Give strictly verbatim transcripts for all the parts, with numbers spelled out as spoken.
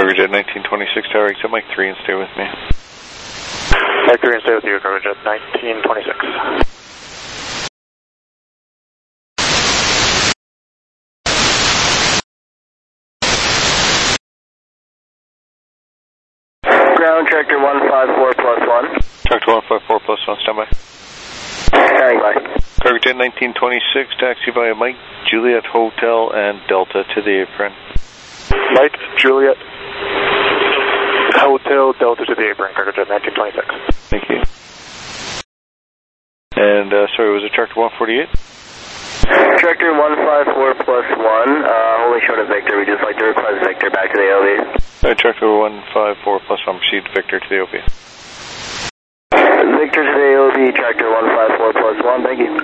Cargojet nineteen twenty-six, tower, exit Mike three and stay with me. Mike three and stay with you, Cargojet nineteen twenty-six. Ground tractor one five four plus one. Tractor one five four plus one, standby. Standing by. Cargojet nineteen twenty-six, taxi via Mike, Juliet Hotel, and Delta to the apron. Mike, Juliet, Hotel, Delta to the apron, Cargojet nineteen twenty-six. Thank you. And, uh, sorry, was it Tractor one forty-eight? Tractor one five four plus one, uh, only showed a Victor. We just like to request Victor back to the O V. Alright, Tractor one five four plus one, proceed Victor to the O V. Victor to the O V, Tractor one five four plus one, thank you.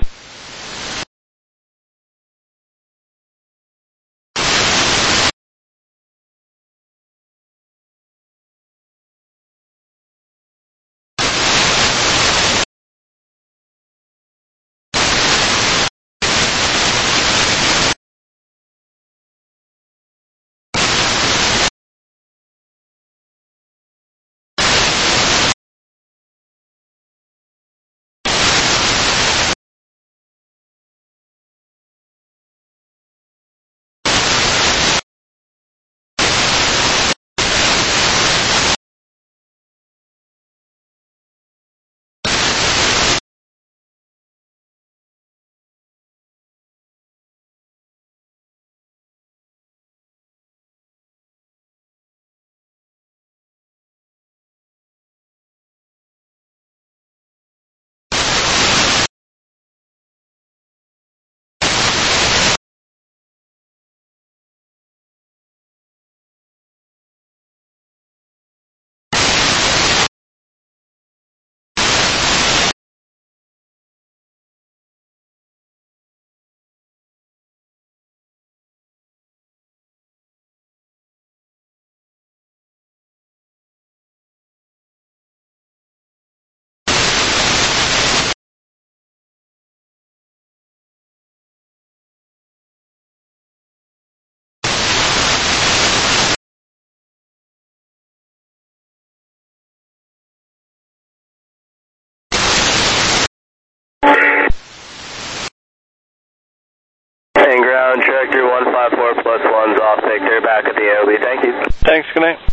And ground tractor one five four plus one's off Victor, back at the O V, thank you. Thanks, good night.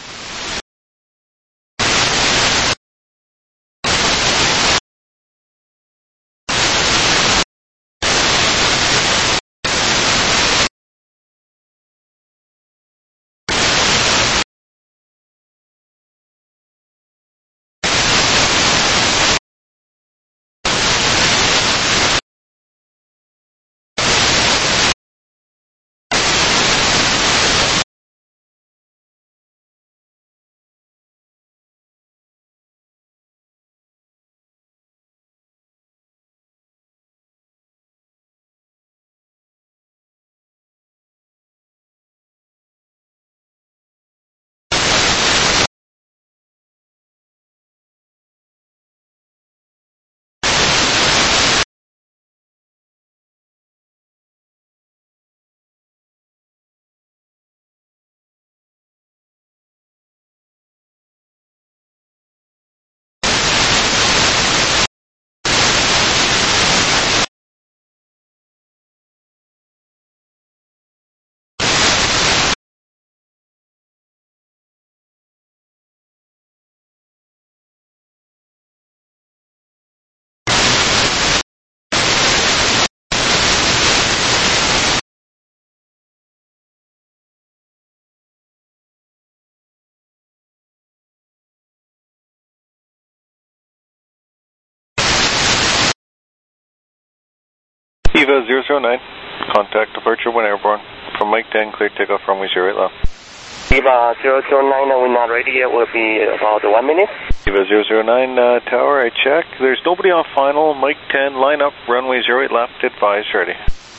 Eva zero zero nine, contact departure when airborne. From Mike ten, clear takeoff runway zero eight left. Eva zero zero nine, we're not ready yet, will be about one minute. Eva zero zero nine, uh, tower, I check. There's nobody on final. Mike ten, line up, runway zero eight left, advise, ready.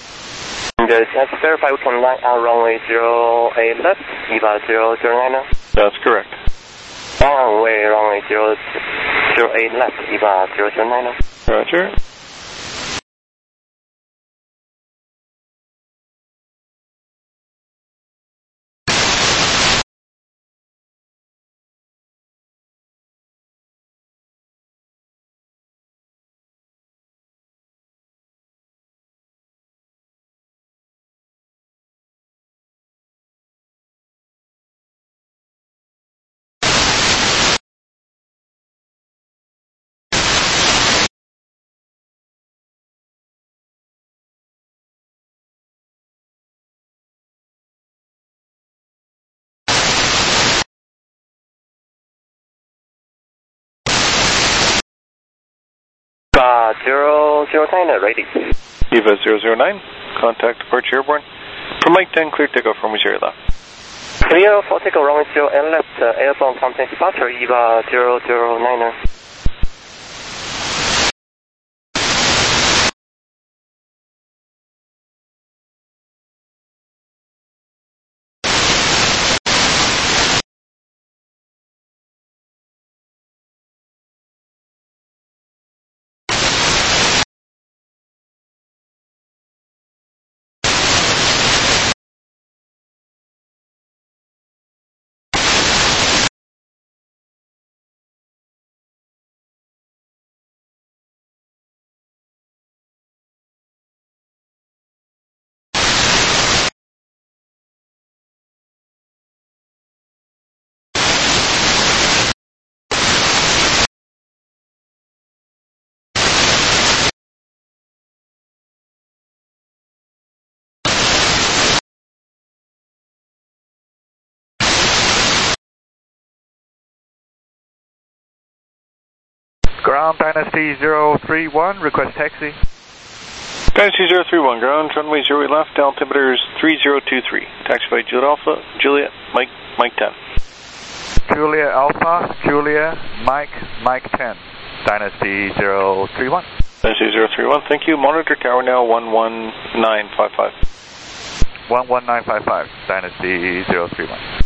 Just have to verify we can line out runway zero eight left, Eva zero zero nine. That's correct. Runway, runway zero eight left, Eva zero zero nine. Roger. Uh, zero zero nine, ready. Eva zero zero nine, contact departure airborne. For Mike ten, clear takeoff from zero left. Clear for takeoff runway zero and left, uh, airborne contact departure, Eva zero zero nine. Ground Dynasty zero three one, request taxi. Dynasty zero three one, ground, runway zero eight left, altimeter is three zero two three. Taxi by Juliet Alpha, Juliet, Mike, Mike ten. Julia Alpha, Julia, Mike, Mike ten. Dynasty zero three one. Dynasty zero three one, thank you. Monitor tower now one one nine five five. one one nine five five, Dynasty zero three one.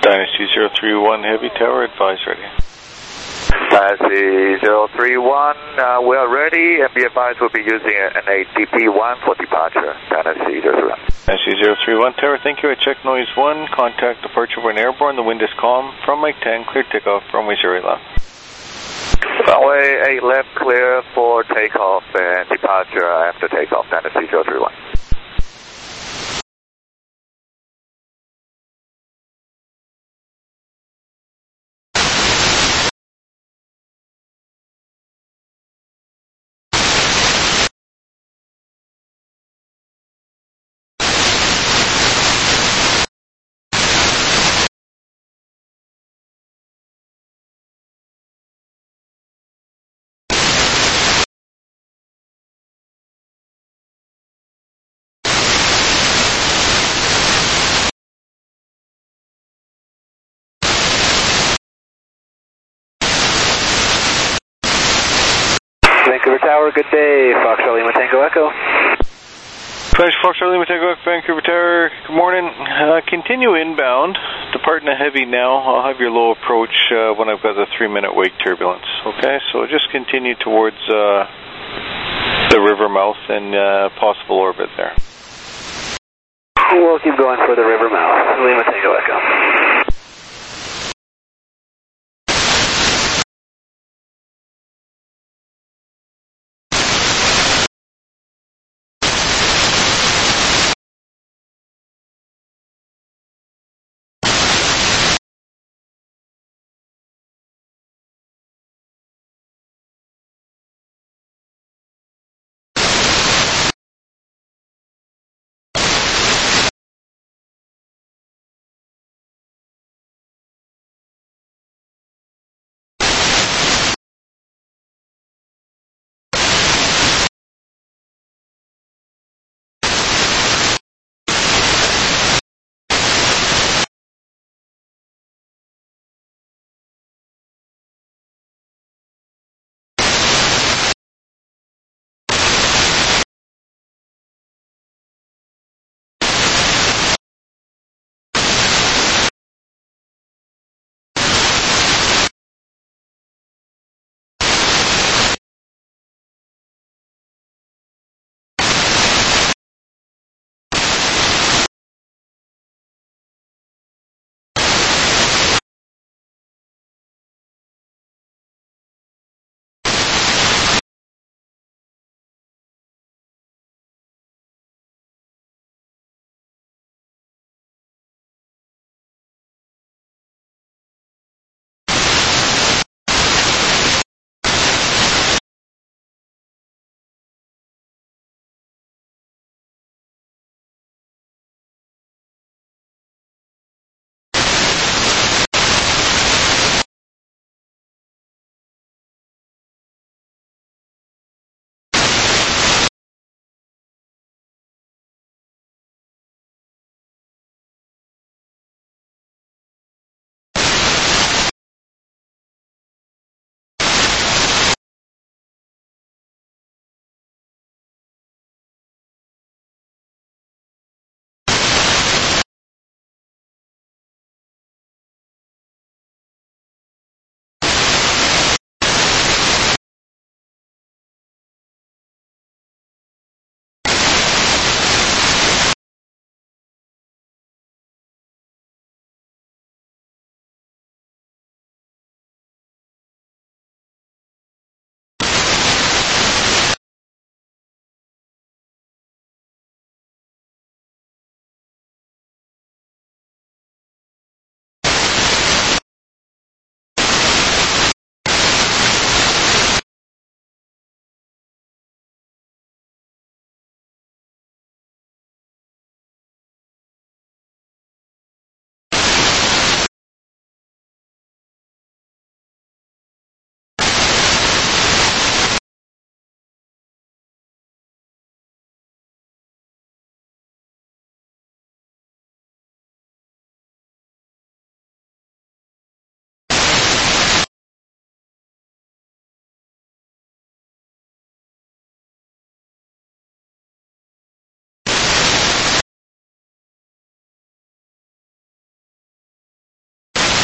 Dynasty zero three one Heavy Tower, advise ready. Dynasty zero three one, uh, we are ready, and be advised we'll be using an A T P one for departure. Dynasty zero three one. Dynasty zero three one Tower, thank you. I check noise one, contact departure when airborne, the wind is calm. From Mike ten, clear takeoff, runway zero eight left. Runway eight left, clear for takeoff and departure after takeoff. Dynasty zero three one. Vancouver Tower, good day. Foxtrot Lima Tango Echo. Flash Foxtrot Lima Tango Echo, Vancouver Tower, good morning. Uh, continue inbound, departing a heavy now. I'll have your low approach uh, when I've got the three minute wake turbulence. Okay, so just continue towards uh, the river mouth and uh, possible orbit there. We'll keep going for the river mouth. Lima Tango Echo.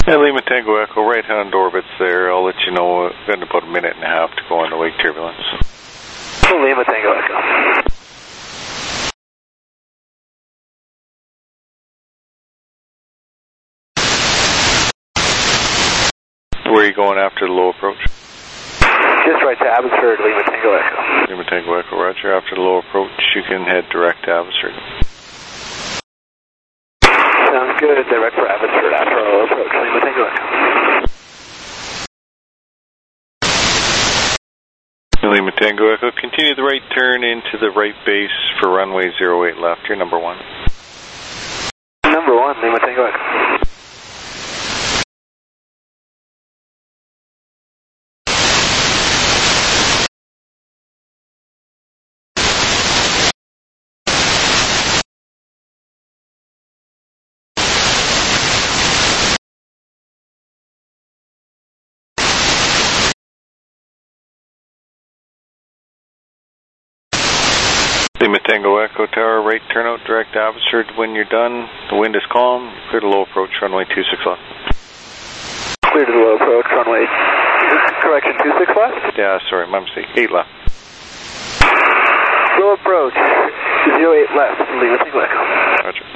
And Lima Tango Echo, right-hand orbits there. I'll let you know. We've got about a minute and a half to go on the wake turbulence. Lima Tango Echo. Where are you going after the low approach? Just right to Abbotsford, Lima Tango Echo. Lima Tango Echo, roger. After the low approach, you can head direct to Abbotsford. Sounds good. Direct for Abbotsford after our low approach, Lima Tango Echo. Lima Tango Echo, continue the right turn into the right base for runway zero eight left. You're number one. Number one, Lima Tango Echo. Lima Tango Echo Tower, right turnout, direct to Abbotsford. When you're done, the wind is calm. Clear to low approach, runway two six left. Clear to the low approach, runway, correction, two six left? Yeah, sorry, my mistake, eight left. Low approach, zero eight left, Lima Tango Echo. Roger.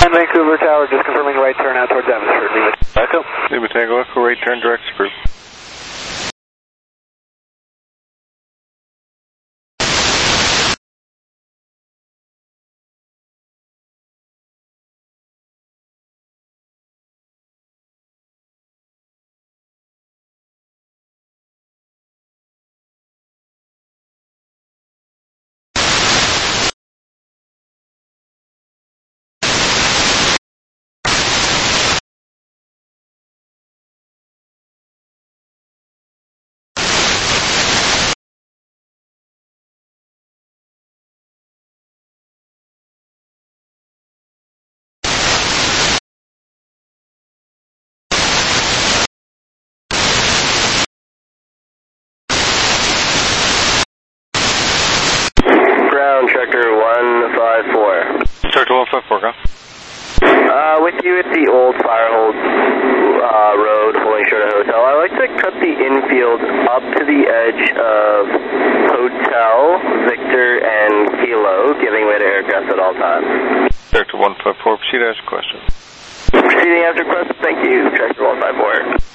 nine Vancouver Tower, just confirming right turn out towards Abbotsford. Leave it. Echo. Lima Tango Echo, right turn direct group. Ground, Tractor one five four. Tractor one five four, go. Uh, with you at the old Firehold uh, Road, holding short of hotel. I like to cut the infield up to the edge of Hotel, Victor, and Kilo, giving way to aircraft at all times. Tractor one five four, proceed to ask a question. Proceeding after request, thank you, Tractor one five four.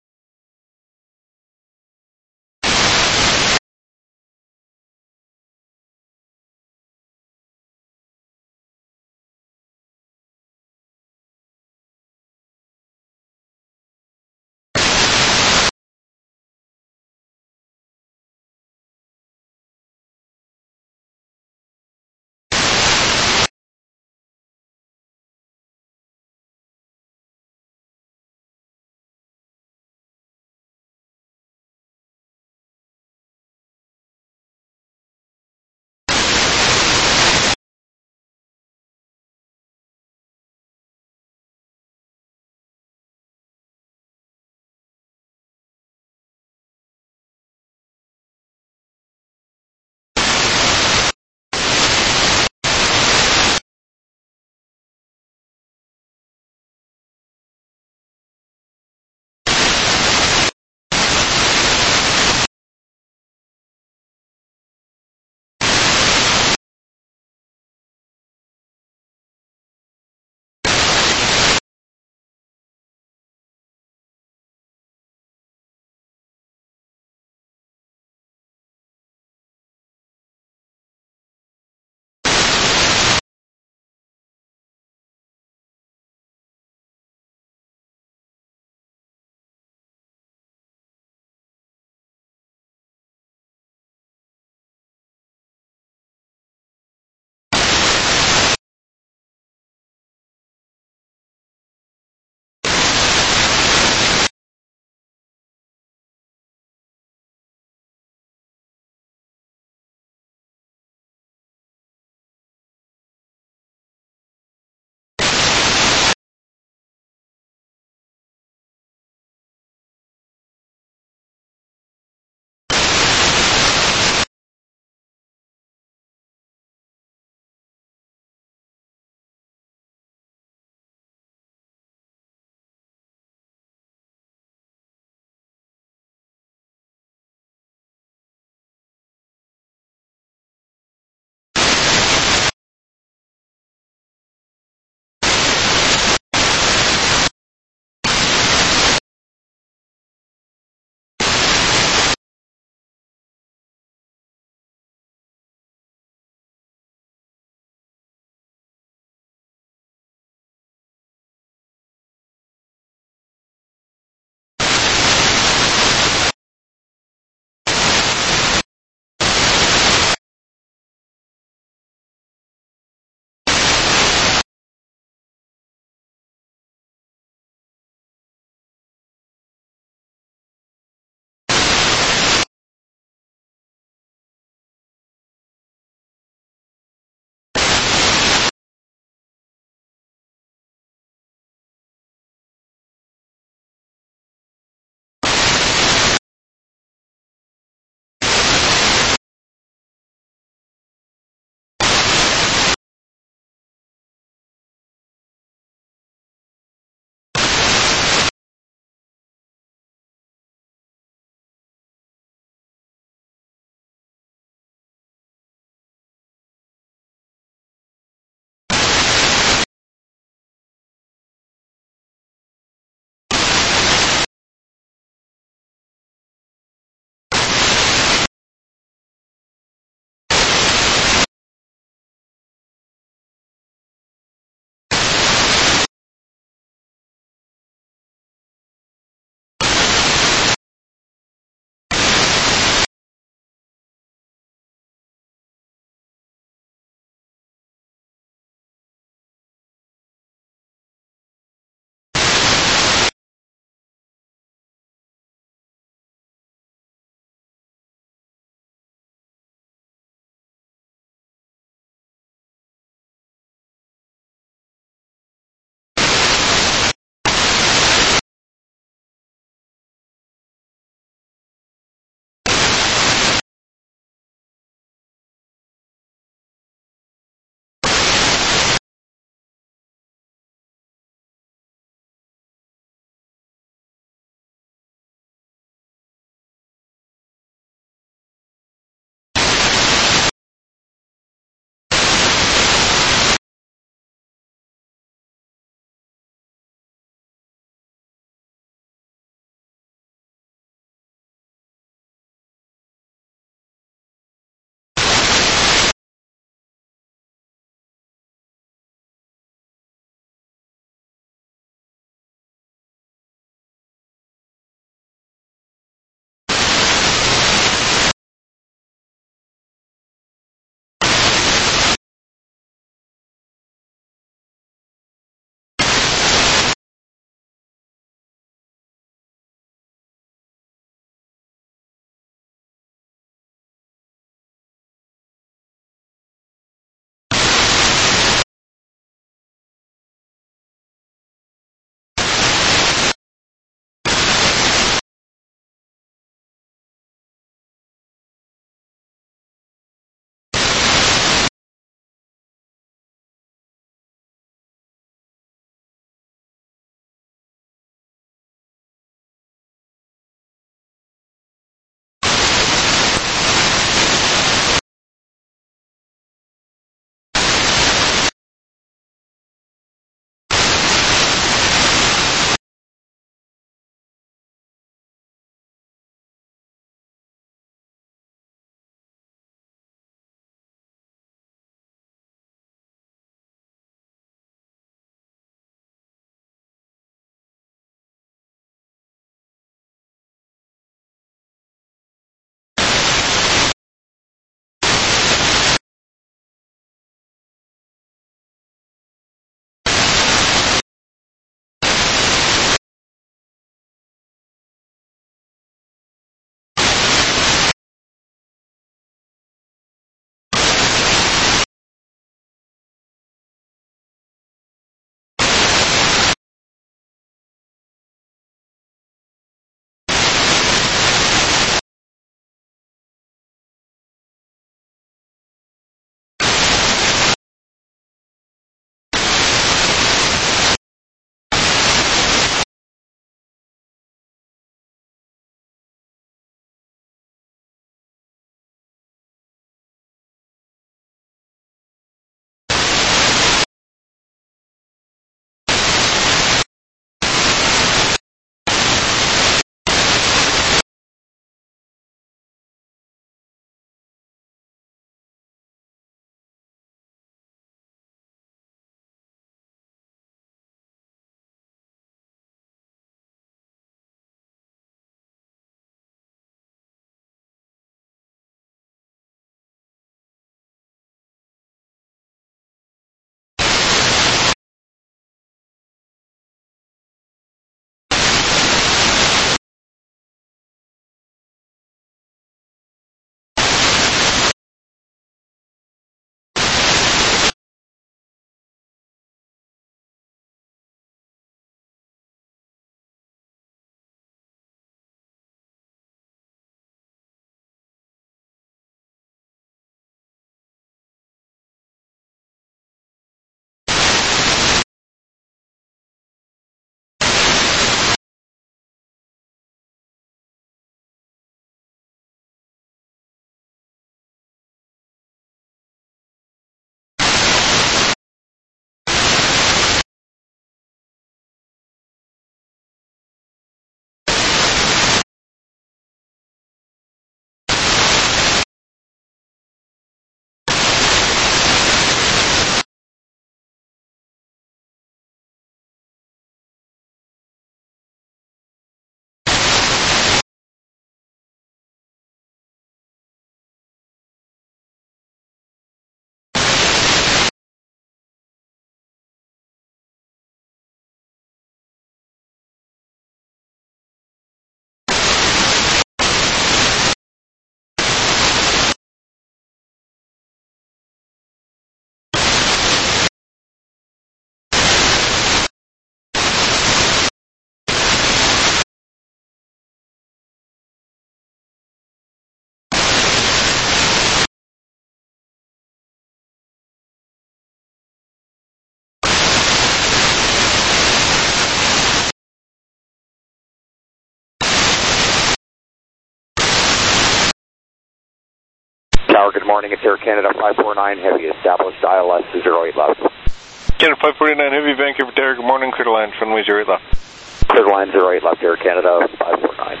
Tower, good morning. It's Air Canada five four nine Heavy, established I L S zero eight left. Canada five forty-nine Heavy, Vancouver Tower, good morning. Clear to land, runway zero eight left. Clear to line zero eight left, Air Canada five four nine.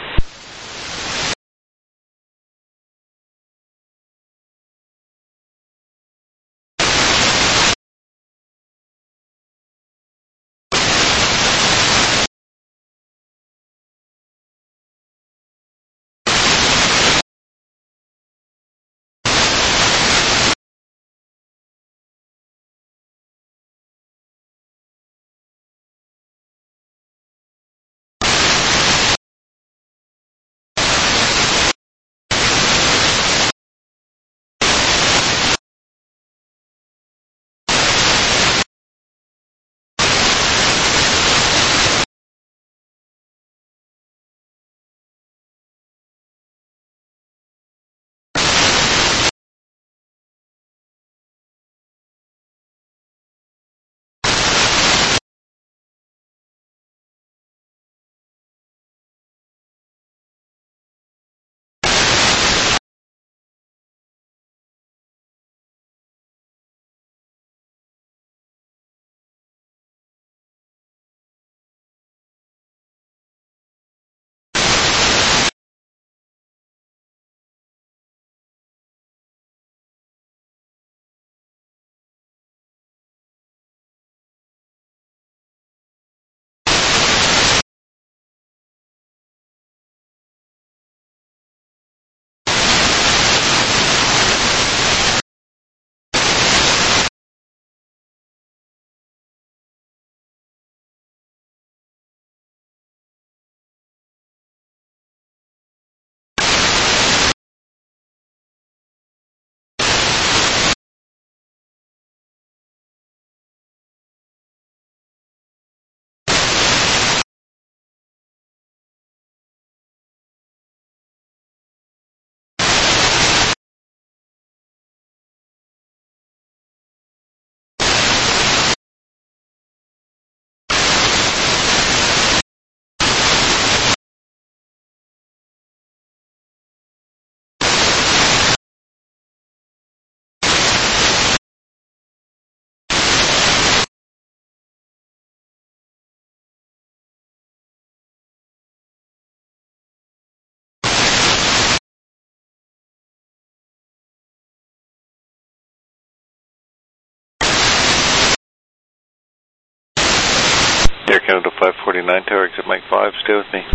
Air Canada five forty-nine Tower, exit Mike five, stay with me.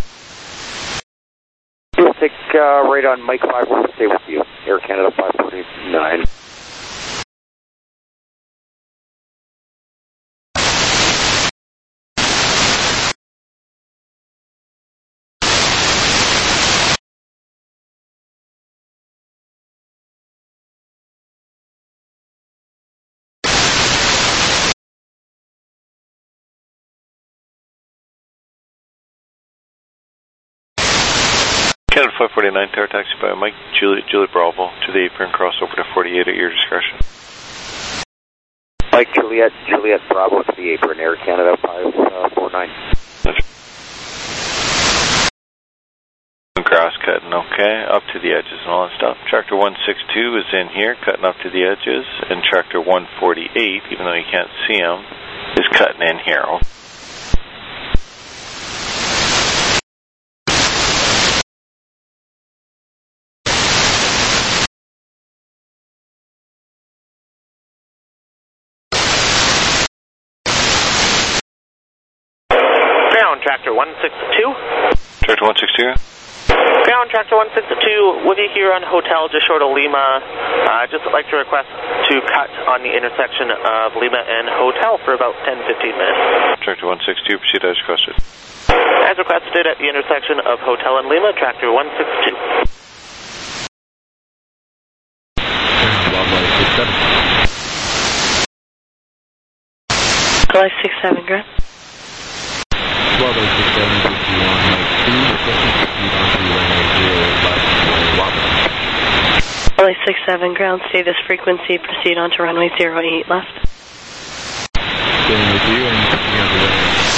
We'll take uh, right on Mike five, we'll stay with you. Air Canada five forty-nine. Canada five forty-nine Tower, taxi by Mike, Juliet, Juliet Bravo, to the apron, cross over to forty-eight at your discretion. Mike, Juliet, Juliet Bravo to the apron, Air Canada five four nine. Grass cutting, okay, up to the edges and all that stuff. Tractor one sixty-two is in here, cutting up to the edges, and Tractor one forty-eight, even though you can't see him, is cutting in here. Tractor one sixty-two. Tractor one sixty-two. Ground Tractor one sixty-two, with you here on Hotel just short of Lima. I'd uh, just like to request to cut on the intersection of Lima and Hotel for about ten to fifteen minutes. Tractor one sixty-two, proceed as requested. As requested at the intersection of Hotel and Lima, Tractor one sixty-two. July six seven, Grant. twelve oh six seven fifty-one, Mike two, requesting proceed on to runway zero left, Wapiti. July six seven, ground, stay this frequency, proceed on to runway zero eight left. Staying with you and proceed on to runway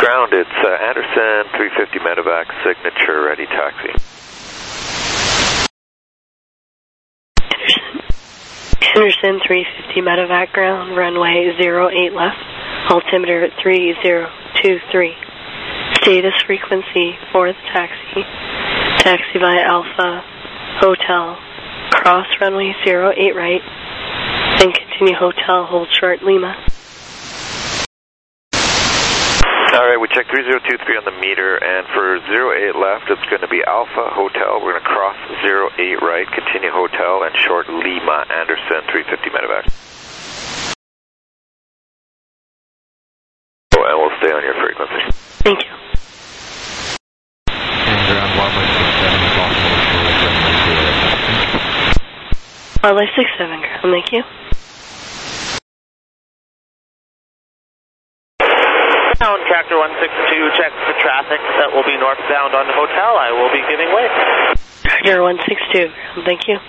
Ground, it's uh, Anderson, three fifty medevac, signature ready taxi. Anderson, three fifty medevac ground, runway zero eight left, altimeter three zero two three. Status frequency for the taxi. Taxi via Alpha Hotel, cross runway zero eight right, then continue Hotel, hold short Lima. Alright, we checked three zero two three on the meter, and for zero eight left, it's going to be Alpha Hotel. We're going to cross zero eight right, continue Hotel, and short Lima, Anderson, three fifty medevac. Oh, and we'll stay on your frequency. Thank you. And ground one one six seven, Baltimore Shore, runway zero. Runway six seven ground, thank you. Ground, Tractor one six two, check for traffic that will be northbound on the hotel. I will be giving way. Tractor one six two ground, thank you.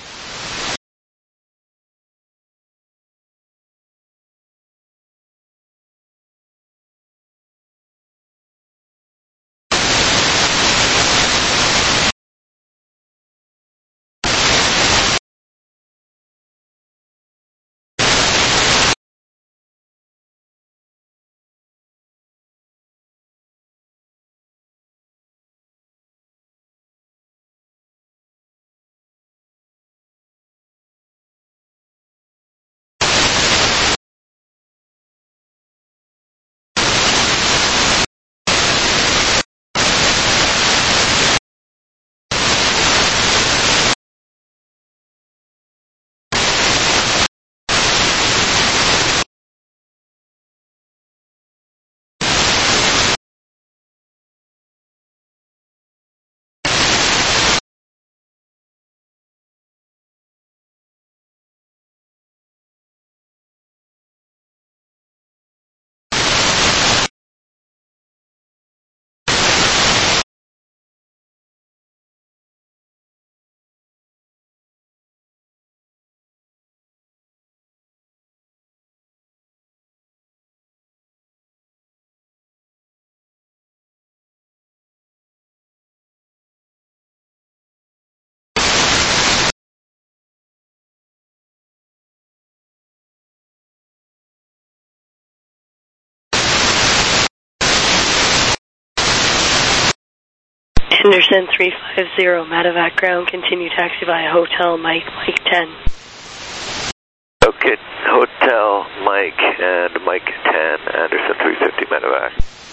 Anderson three five zero, medevac ground, continue taxi via Hotel Mike, Mike ten. Okay, Hotel Mike and Mike ten, Anderson three fifty medevac.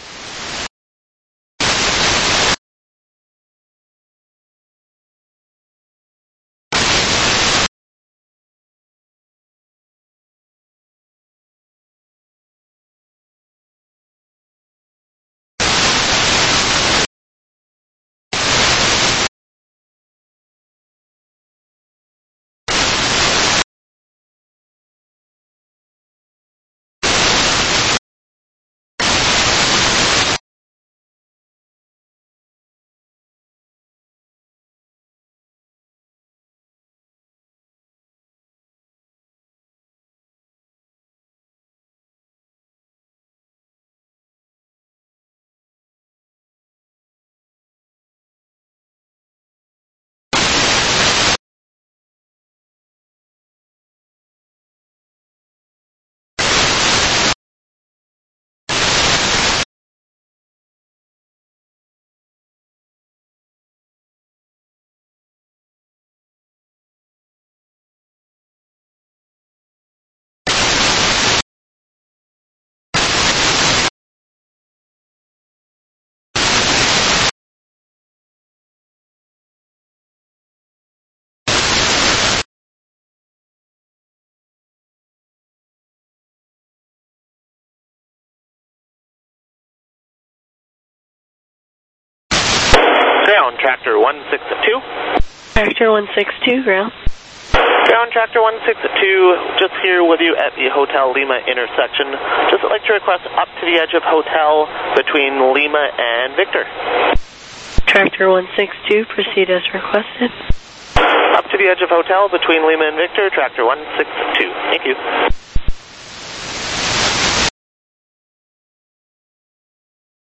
Ground, Tractor one six two. Tractor one six two, ground. Ground, Tractor one six two, just here with you at the Hotel Lima intersection. Just like to request up to the edge of Hotel between Lima and Victor. Tractor one six two, proceed as requested. Up to the edge of Hotel between Lima and Victor, Tractor one six two. Thank you.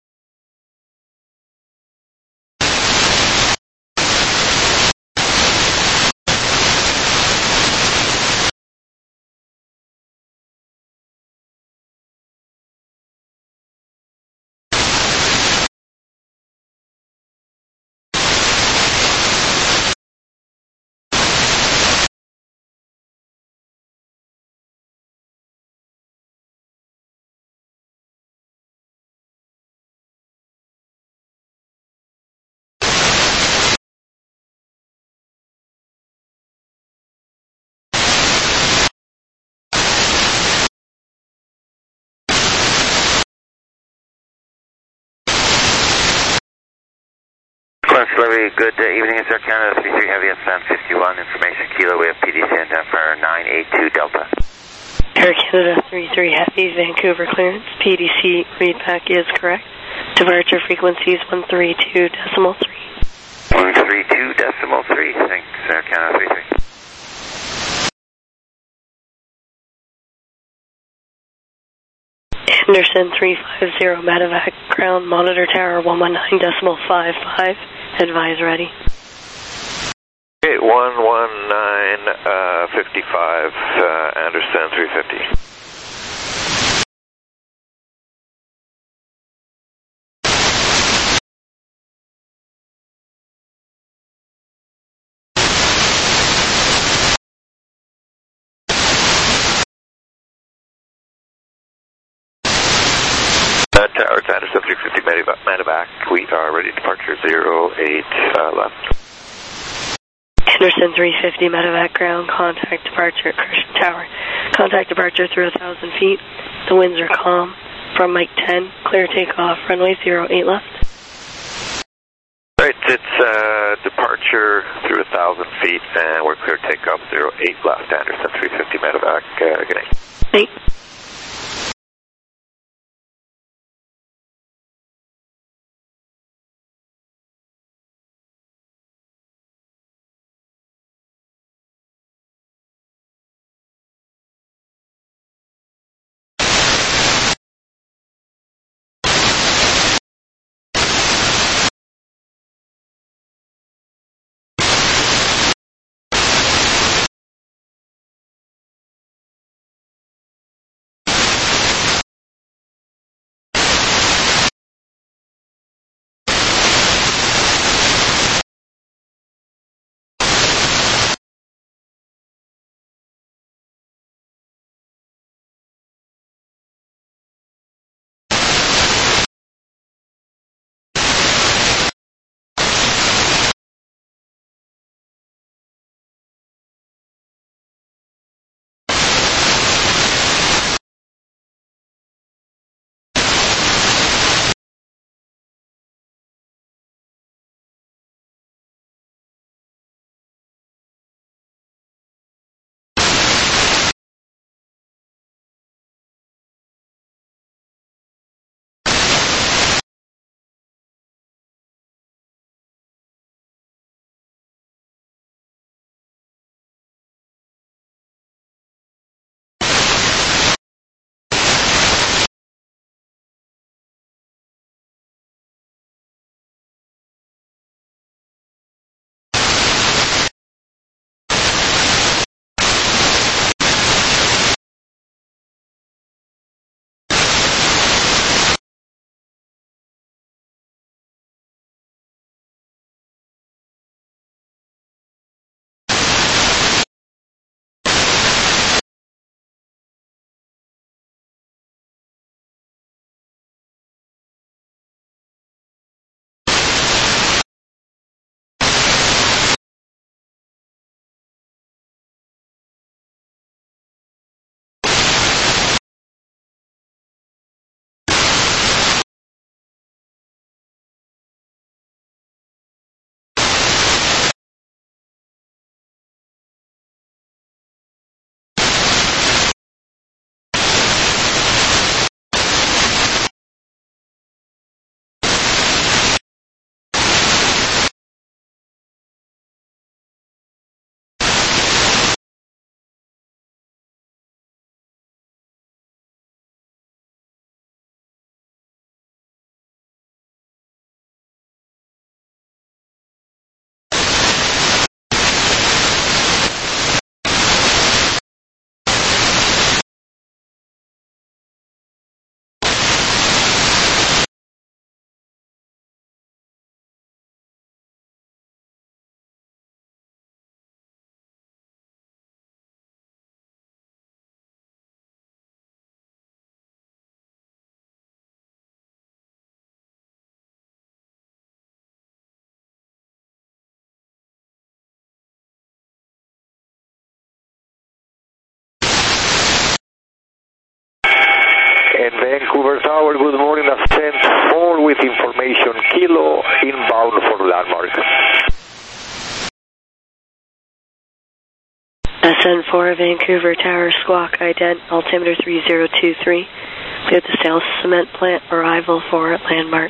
Delivery, good uh, evening, Air Canada three three Heavy S M fifty-one, information Kilo, we have P D C and for nine eight two Delta. Air Canada three three Heavy, Vancouver clearance, P D C readback is correct. Departure frequency is one three two decimal three. one three two decimal three, thanks, Air Canada three three. Anderson three five zero, Medevac, ground, monitor tower one one nine decimal five five, advise ready. Okay, one one nine, uh, fifty-five, uh, Anderson three fifty. Uh, Tower to Anderson three fifty Medevac, Medevac, we are ready, departure zero eight uh, left. Anderson three fifty, Medevac, ground, contact departure at Christian Tower. Contact departure through one thousand feet. The winds are calm. From Mike ten, clear takeoff, runway zero eight left. Right, it's uh, departure through one thousand feet, and we're clear takeoff zero eight left, Anderson three fifty Medevac, uh, good night. Night. And Vancouver Tower, good morning, ascent four with information, Kilo, inbound for land. landmark. S N four, Vancouver Tower, squawk ident, altimeter three zero two three. Clear the South Cement Plant, arrival for landmark.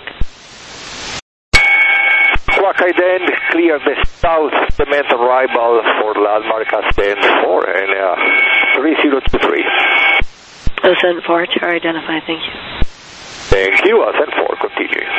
Squawk ident, clear the South Cement arrival for landmark S N four and uh, three zero two three. S N four, tower identified, thank you. Thank you, S N four, continue.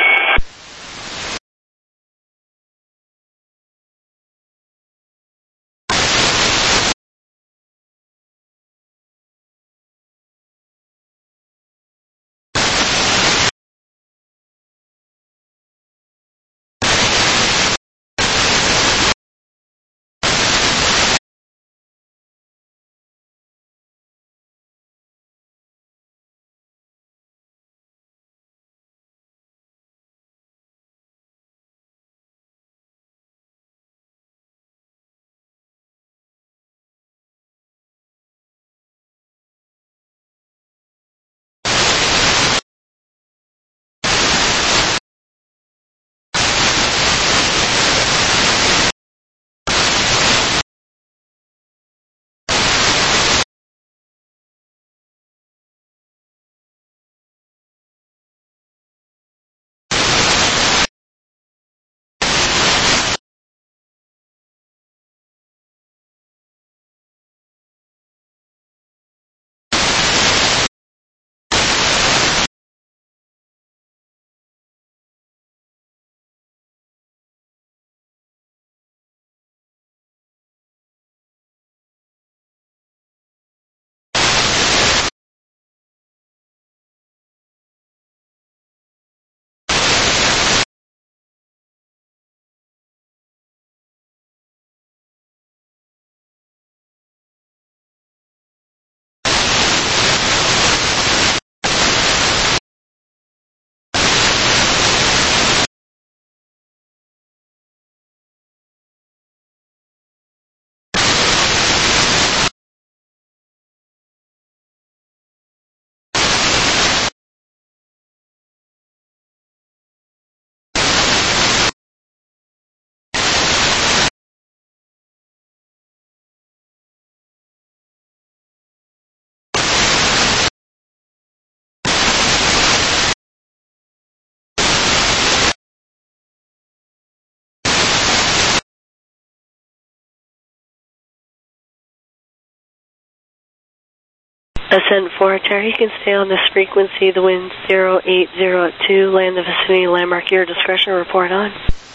S N four, tower, you can stay on this frequency, the wind zero eight zero two, land the vicinity, landmark, your discretion, report on.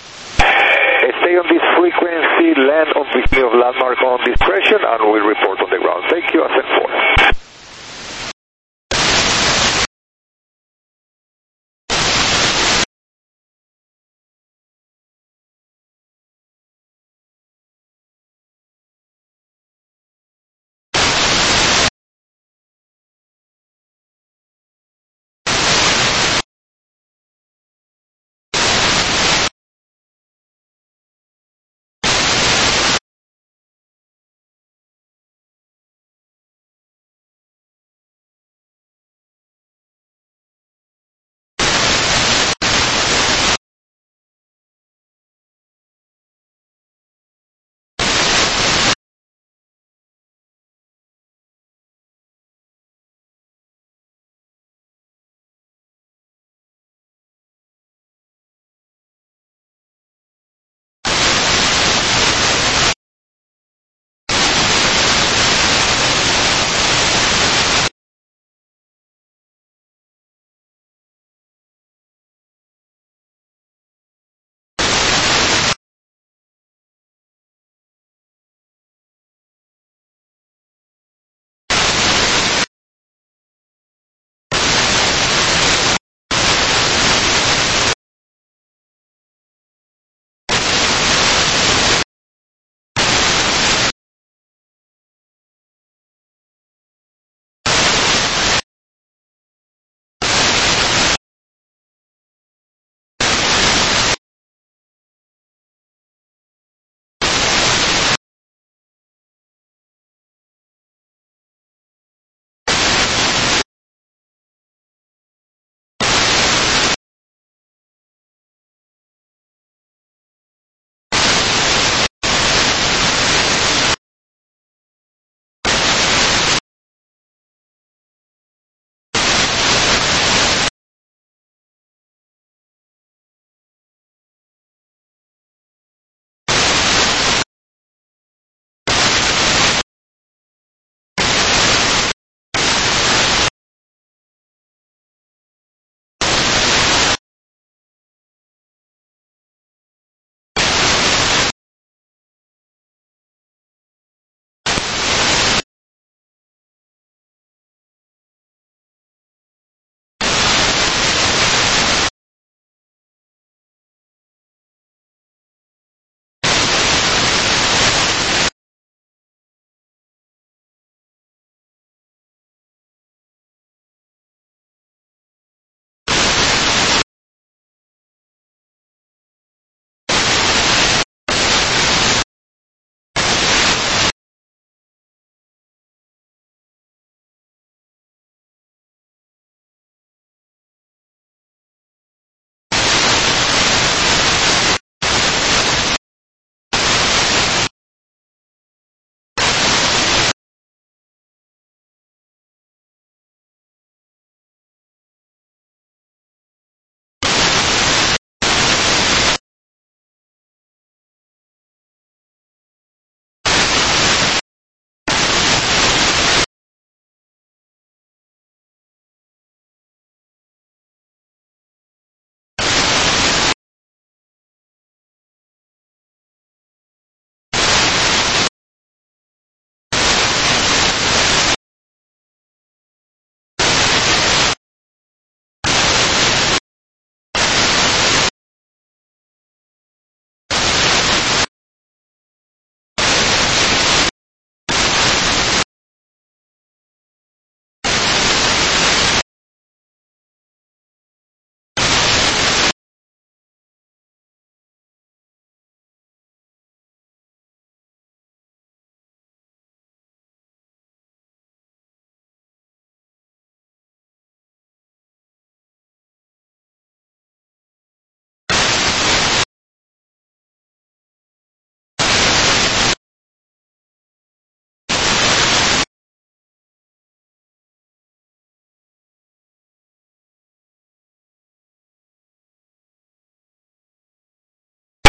Stay on this frequency, land on vicinity of landmark on discretion, and we'll report on the ground. Thank you, S N four.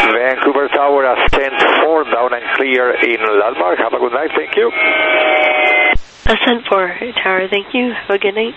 Vancouver Tower, Ascent four, down and clear in Landmark. Have a good night, thank you. Ascent four, Tower, thank you. Have a good night.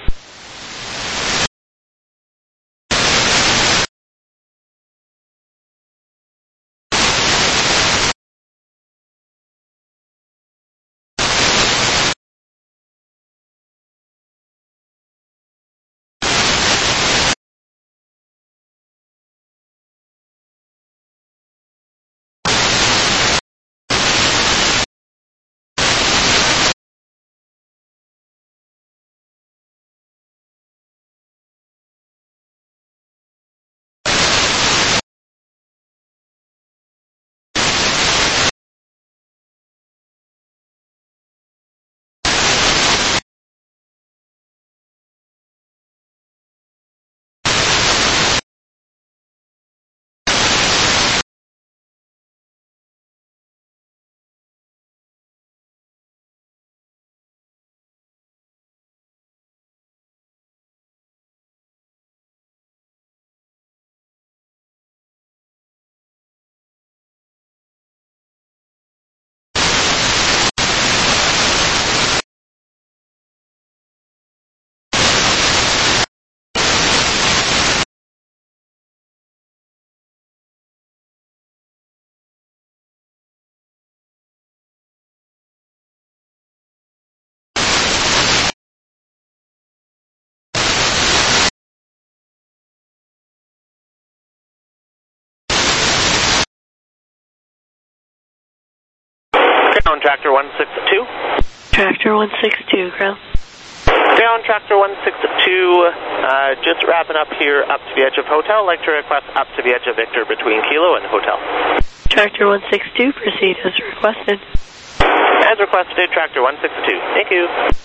Ground Tractor one six two. Tractor one six two, ground. Ground Tractor one six two, uh, just wrapping up here up to the edge of Hotel. Like to request up to the edge of Victor between Kilo and Hotel. Tractor one six two, proceed as requested. As requested, Tractor one six two. Thank you.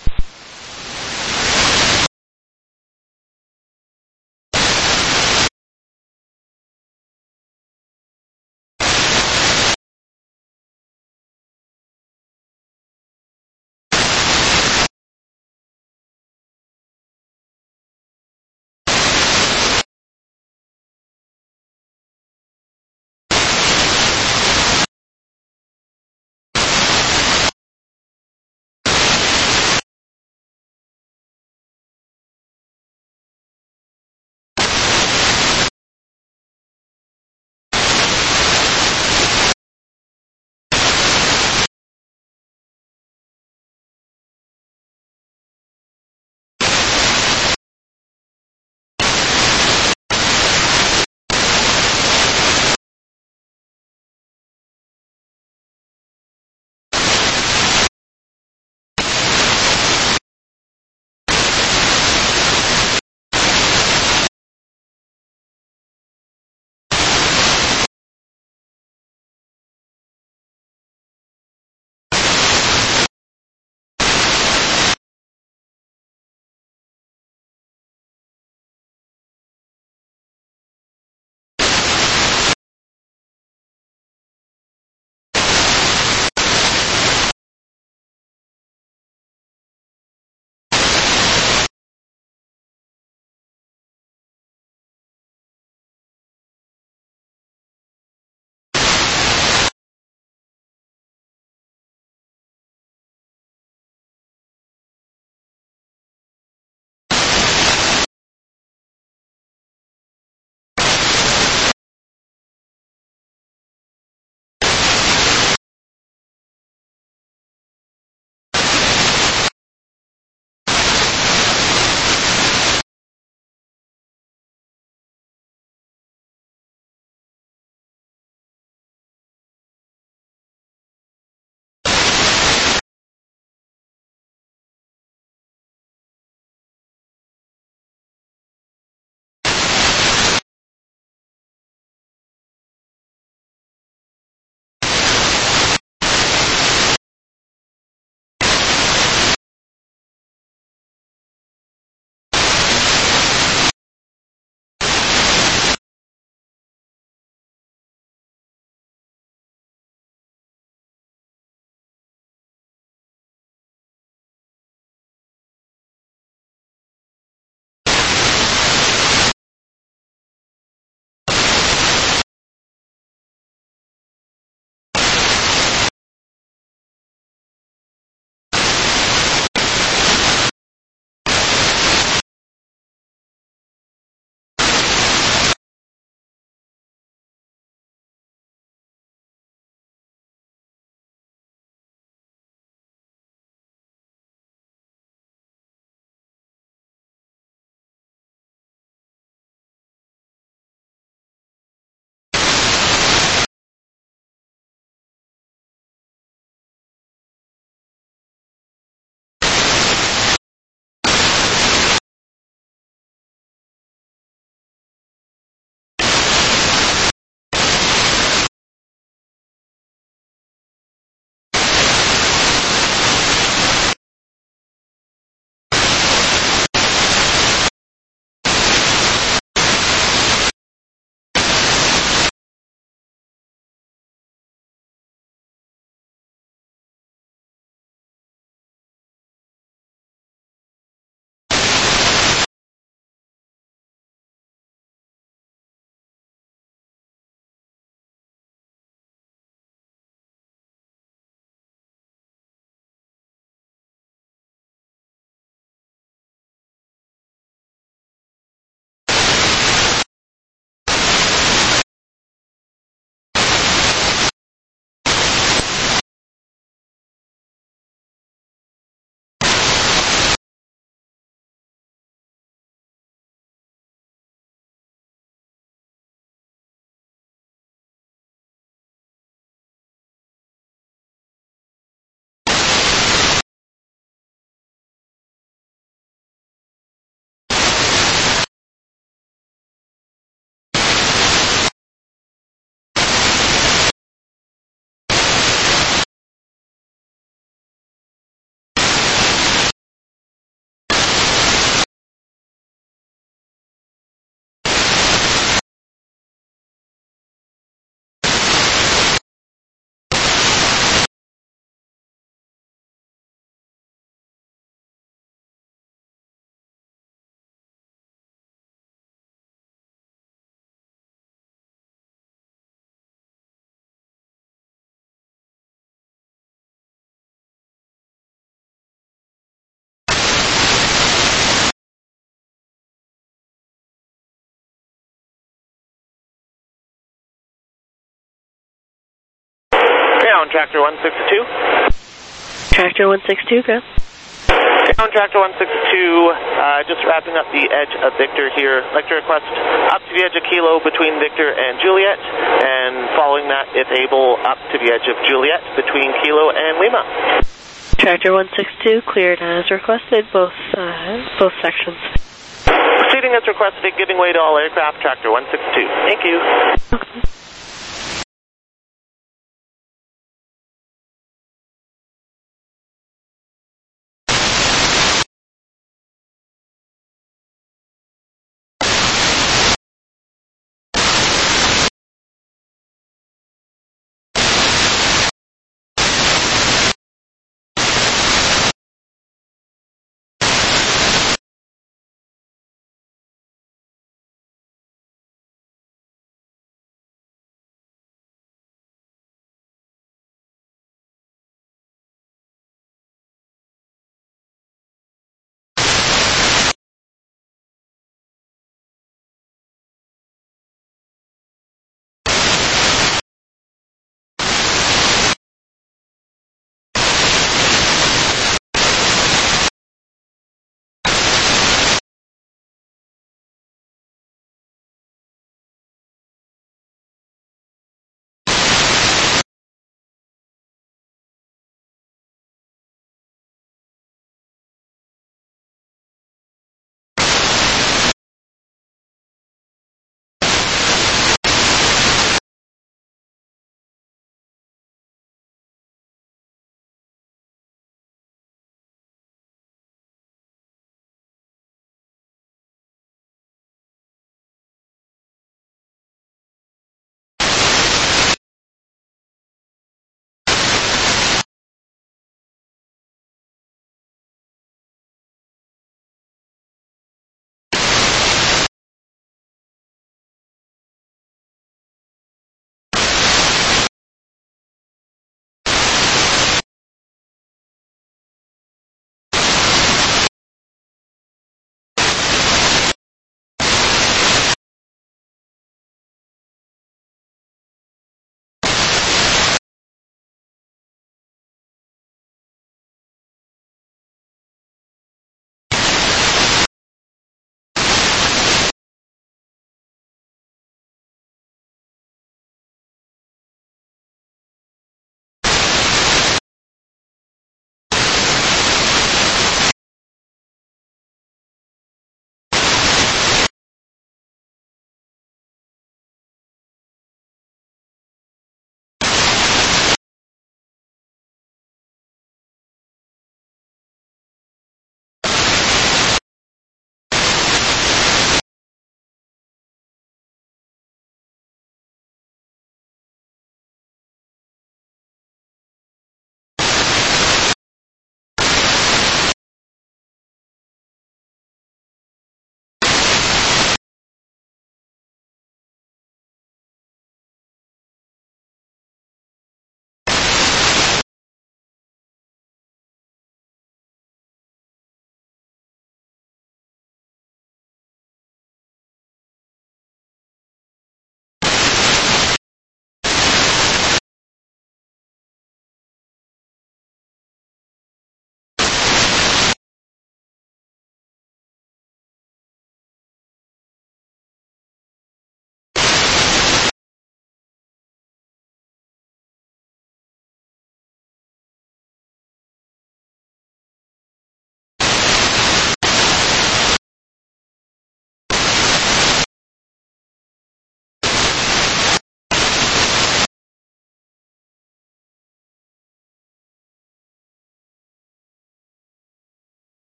Ground Tractor one six two. Tractor one six two, ground. Ground Tractor one six two, uh, just wrapping up the edge of Victor here. I'd like to request up to the edge of Kilo between Victor and Juliet, and following that, if able, up to the edge of Juliet between Kilo and Lima. Tractor one six two, cleared as requested, both uh, both sections. Proceeding as requested, giving way to all aircraft, Tractor one six two. Thank you. Okay.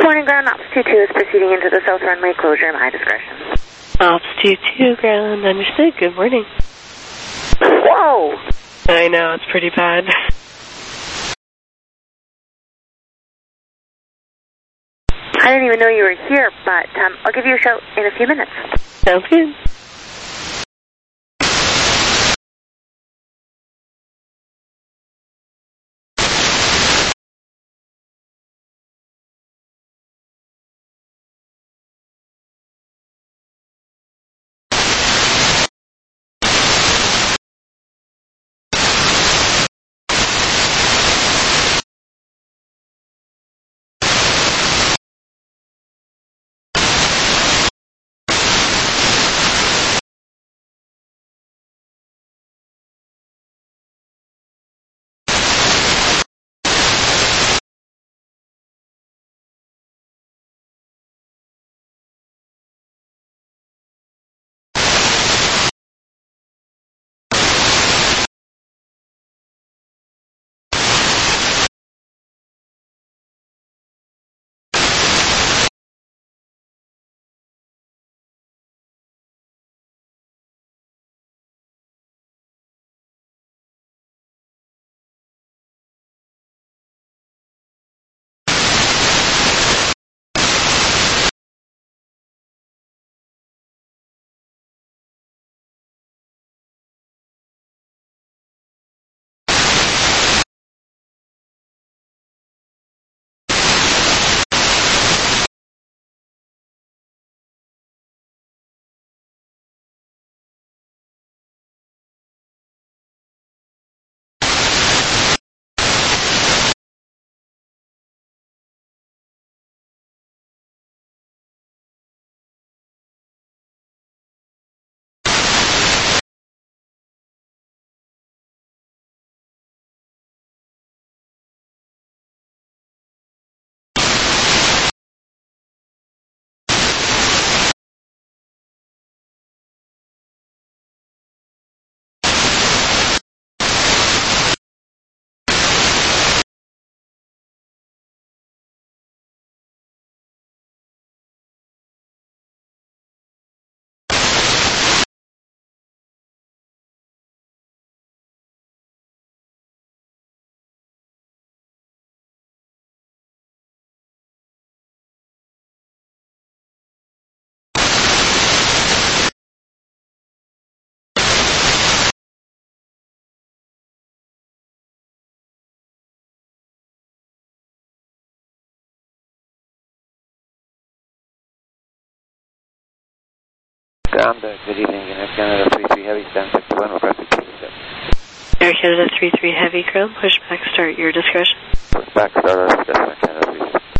morning, ground ops two two is proceeding into the south runway closure, my discretion. Ops two two, ground, understood. Good morning. Whoa! I know, it's pretty bad. I didn't even know you were here, but um, I'll give you a shout in a few minutes. Sounds good. Ground, uh, good evening, Air Canada three three Heavy, stand sixty-one, requesting pushback. Air Canada three three Heavy, ground, pushback, start your discretion. Pushback, start our discussion, Air Canada three three.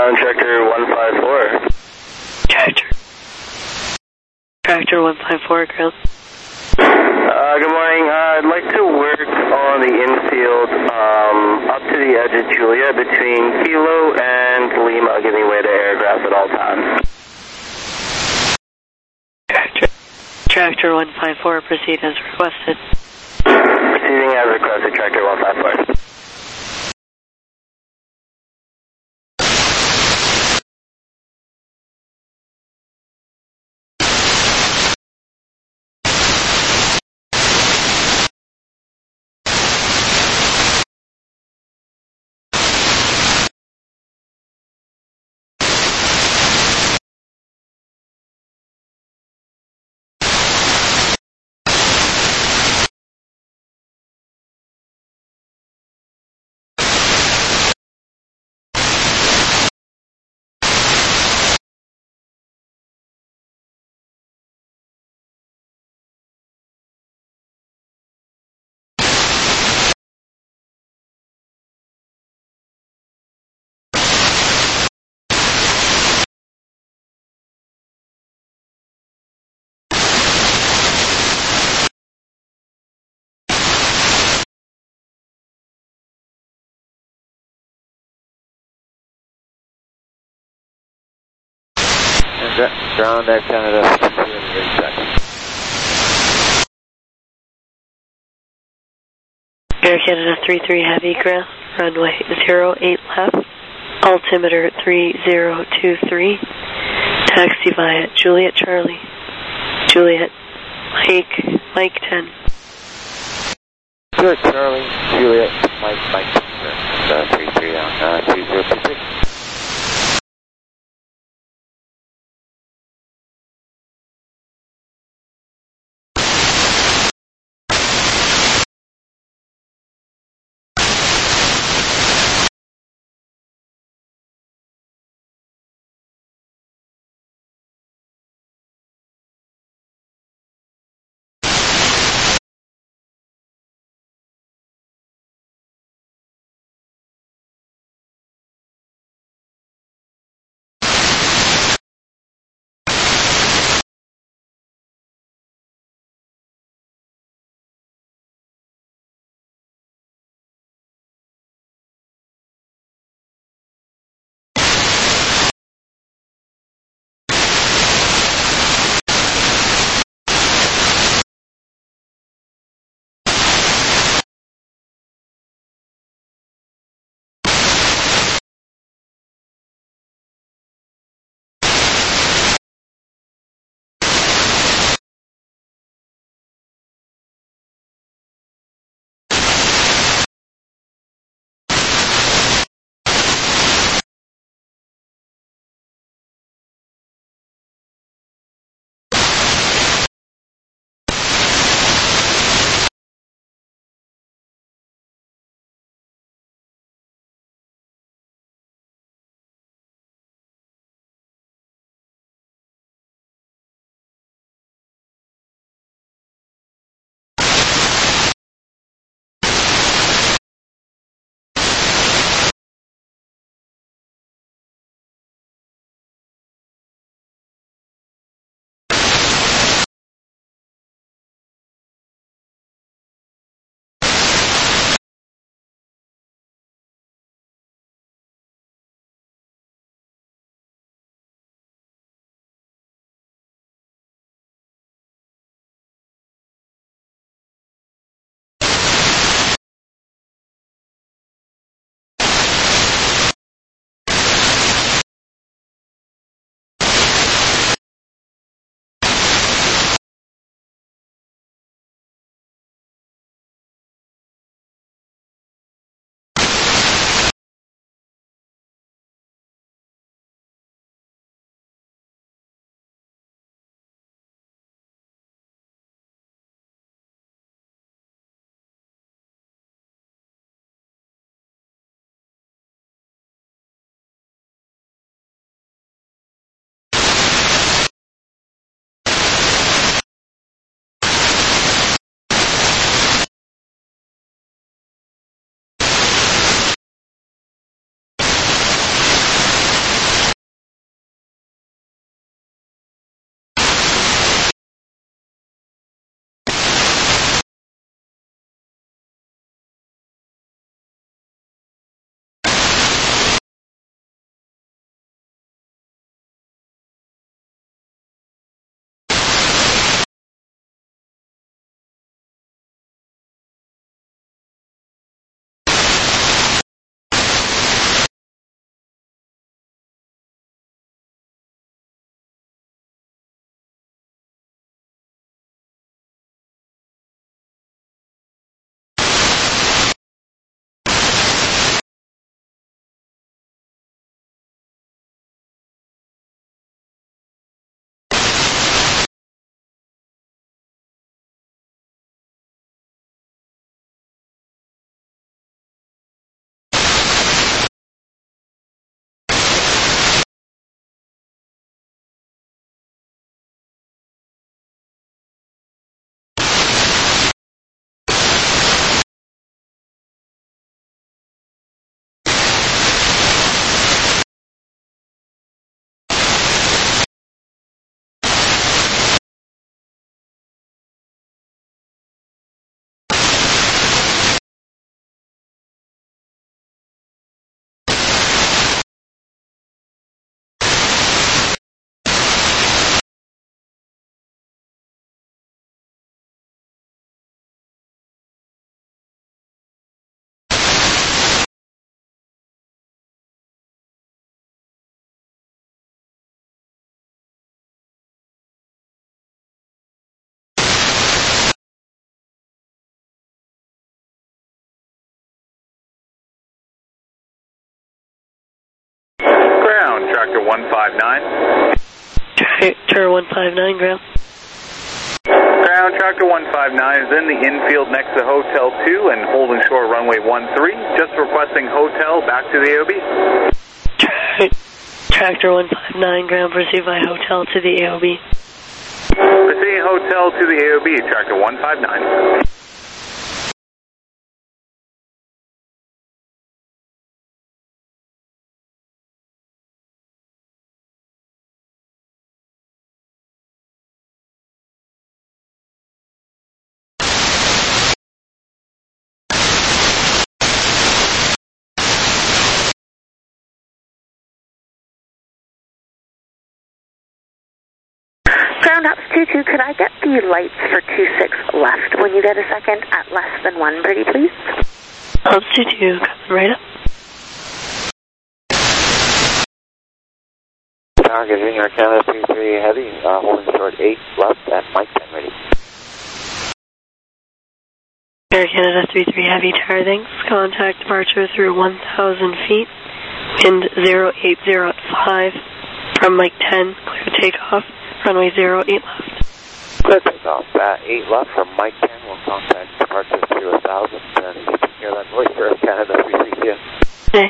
ground tractor one five four. Tractor. Tractor one five four, ground. Uh, good morning. Uh, I'd like to work on the infield um, up to the edge of Juliet between Kilo and Lima, giving way to aircraft at all times. Tractor. Tractor one five four, proceed as requested. Proceeding as requested, Tractor one five four. Ground Air Canada, eight seconds. Air Canada three three heavy, ground, runway zero eight left, altimeter three zero two three, taxi via Juliet Charlie, Juliet, Mike, Mike ten. Good, Charlie, Juliet, Mike, Mike ten, uh, three three on uh, three zero two six. one five nine. Tractor one five nine, ground. Ground, Tractor one five nine is in the infield next to Hotel two and holding short runway one three. Just requesting hotel back to the A O B. Tra Tractor one five nine, ground, proceed by hotel to the A O B. Proceeding hotel to the A O B, Tractor one five nine. Ground Ops two two, could I get the lights for two six left when you get a second at less than one, pretty please? Ops two two, coming right up. Targeting Air Canada three three Heavy, uh, holding short eight left at Mike ten ready. Air Canada three three Heavy, tower thanks. Contact departure through one thousand feet. Wind zero eight zero at five. From Mike ten, clear takeoff. Runway zero eight left. Clear takeoff. Uh, eight left from Mike ten. We'll contact departure through one thousand. And you can hear that voice for Air Canada three three here. Okay.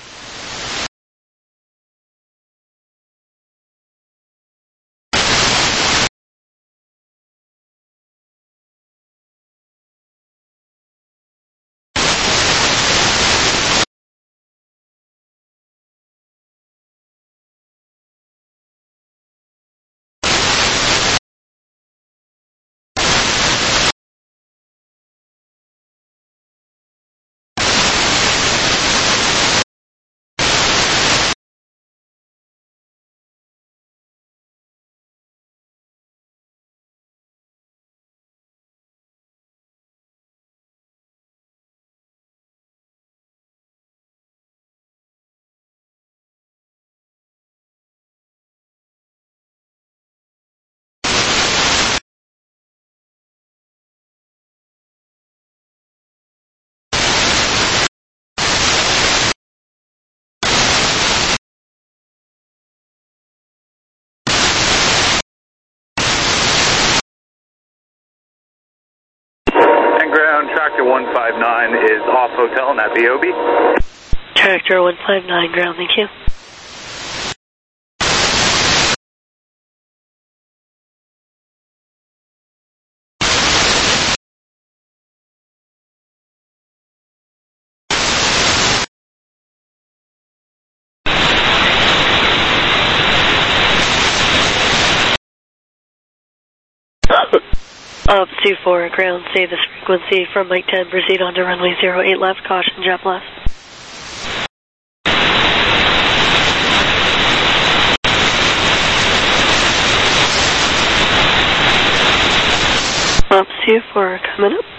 Ground, Tractor one five nine is off hotel and at the A O B. Tractor one five nine, ground, thank you. Ops two four, ground, save this frequency from Mike ten, proceed on to runway zero eight left, caution, jet blast. Ops two four, coming up.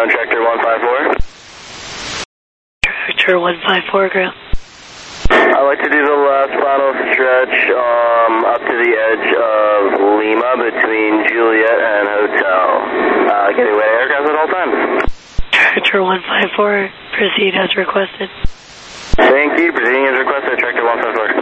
Ground Tractor one five four. Tractor one five four, ground. I'd like to do the last final stretch um, up to the edge of Lima between Juliet and Hotel. Uh, getting away aircraft at all times. Tractor one five four, proceed as requested. Thank you. Proceeding as requested, Tractor one five four.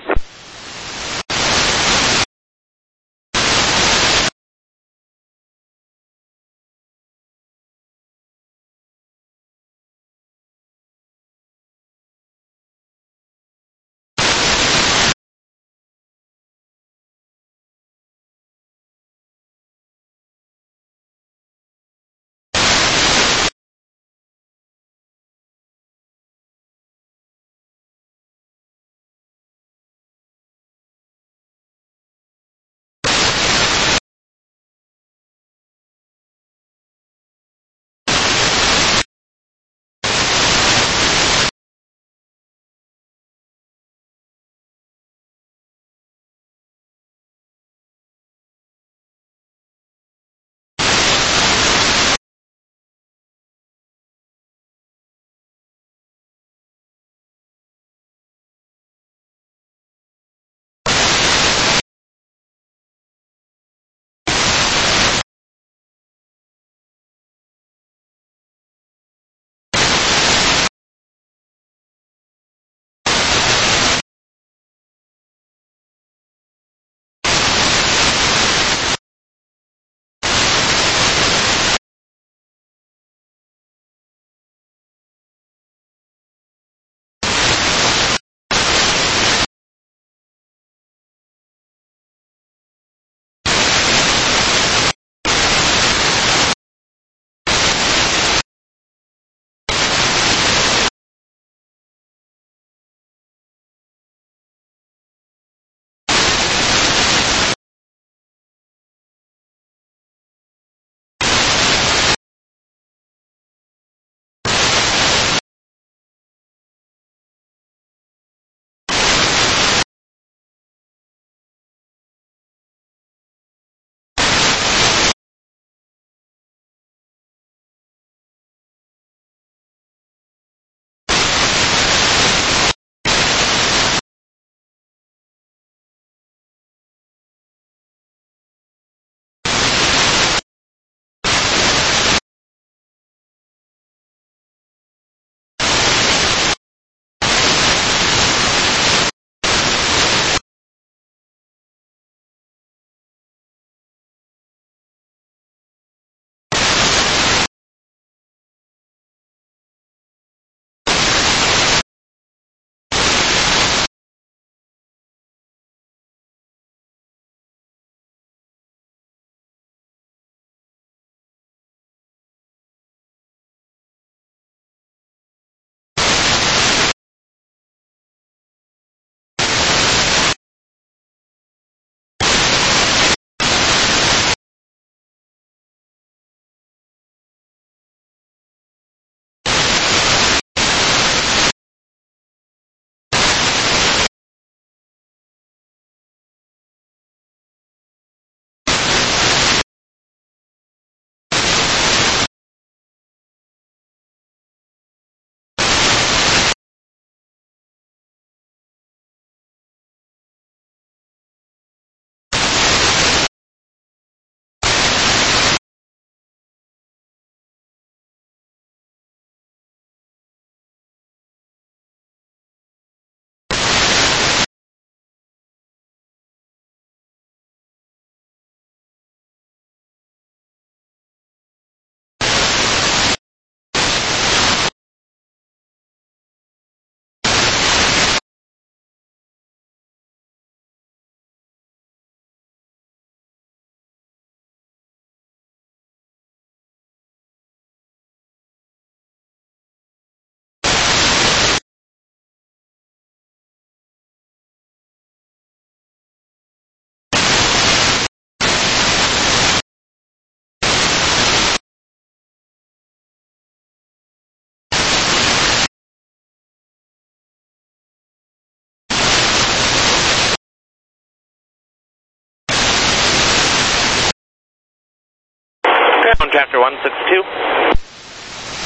Ground Tractor one six two.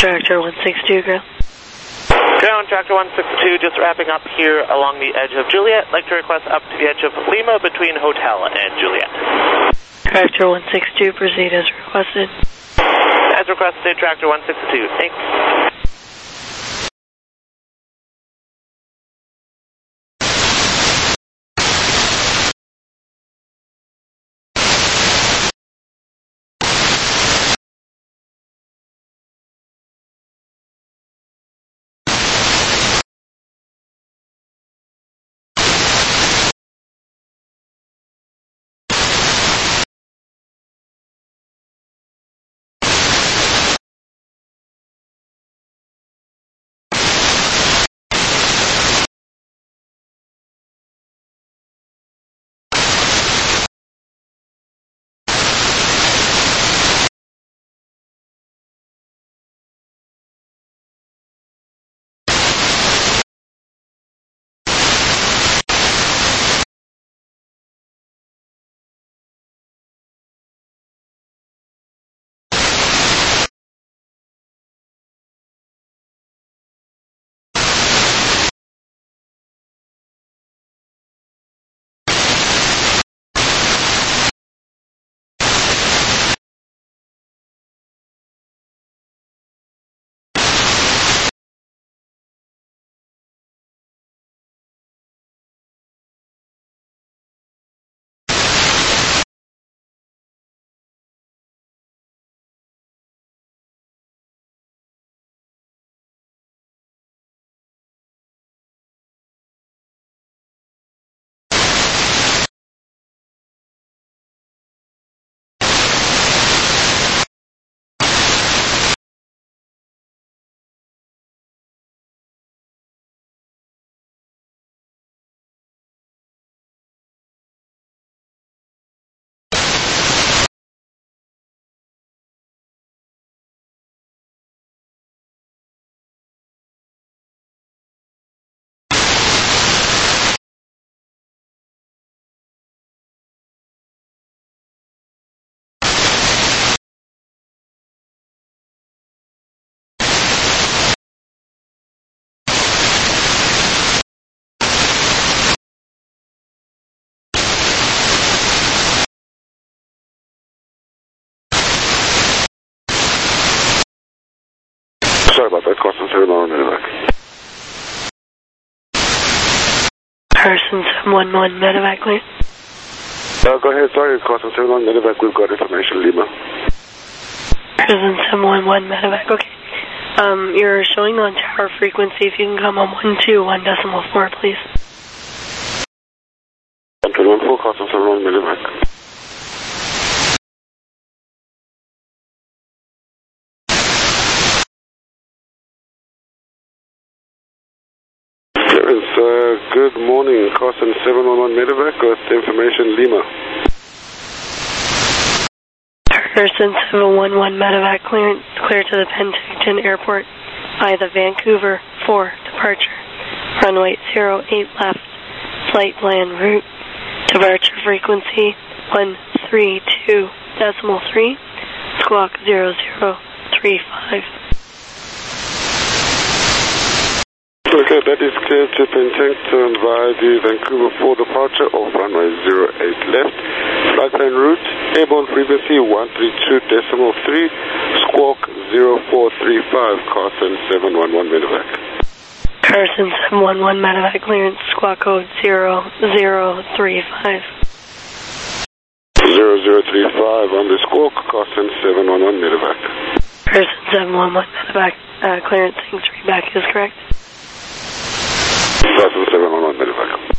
Tractor one six two, ground. Ground, Tractor one six two, just wrapping up here along the edge of Juliet. Like to request up to the edge of Lima between Hotel and Juliet. Tractor one six two, proceed as requested. As requested, Tractor one six two. Thanks. Sorry about that, Carson seven one one medevac. Carson seven one one medevac, clear. Uh, go ahead, sorry, Carson seven one one medevac, we've got information, Lima. Carson seven one one medevac, okay. Um, you're showing on tower frequency, if you can come on one two one decimal four, please. one two one four, Carson seven one one medevac. Uh, good morning, Carson seven one one medevac with information Lima. Carson seven one one medevac clearance, clear to the Penticton Airport by the Vancouver four departure. Runway zero eight left, flight plan route, departure frequency one three two decimal three, squawk zero zero three five. Okay, that is clear to Penticton via the Vancouver four departure of runway zero eight left. Flight plan route, airborne frequency one three two decimal three, squawk zero four three five, Carson seven one one medevac. Carson seven one one medevac clearance, squawk code zero zero three five. zero zero three five on the squawk, Carson seven one one medevac. Carson seven one one medevac uh, clearance, thanks, readback is correct. Carson seven one one medevac.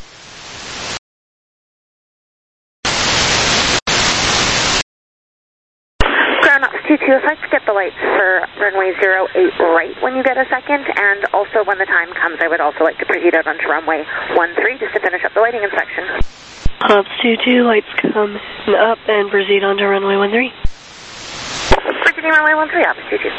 Ground Ops two two, if I could get the lights for runway zero eight right when you get a second, and also when the time comes, I would also like to proceed out onto runway one three just to finish up the lighting inspection. Ops two two, lights come up and proceed onto runway one three. Proceeding runway one three, Ops two two.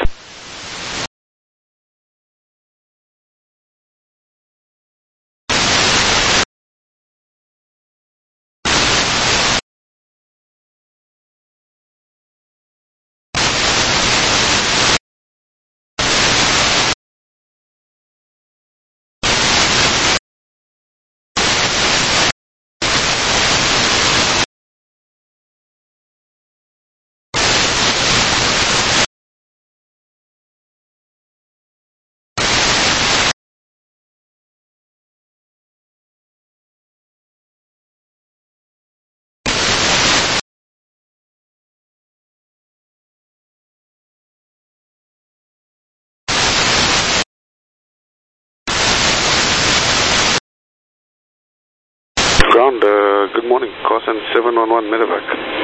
ground, uh, good morning, Carson seven one one medevac.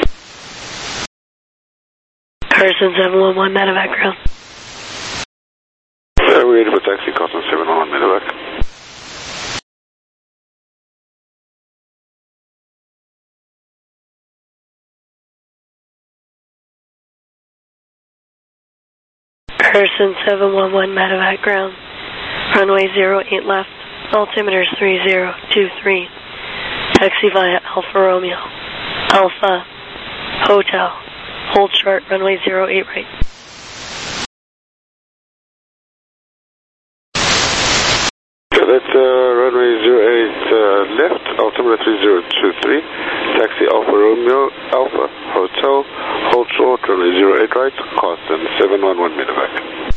Carson seven one one medevac ground. Yeah, we're ready for taxi, Carson seven one one medevac. Carson seven one one medevac ground. Runway zero eight left. Altimeter three zero two three. Taxi via Alfa Romeo. Alpha Hotel. Hold short, runway zero eight right. Okay, that's uh, runway zero eight uh, left, altimeter three zero two three. Taxi Alfa Romeo, Alpha Hotel. Hold short, runway zero eight right. Carson seven one one medevac.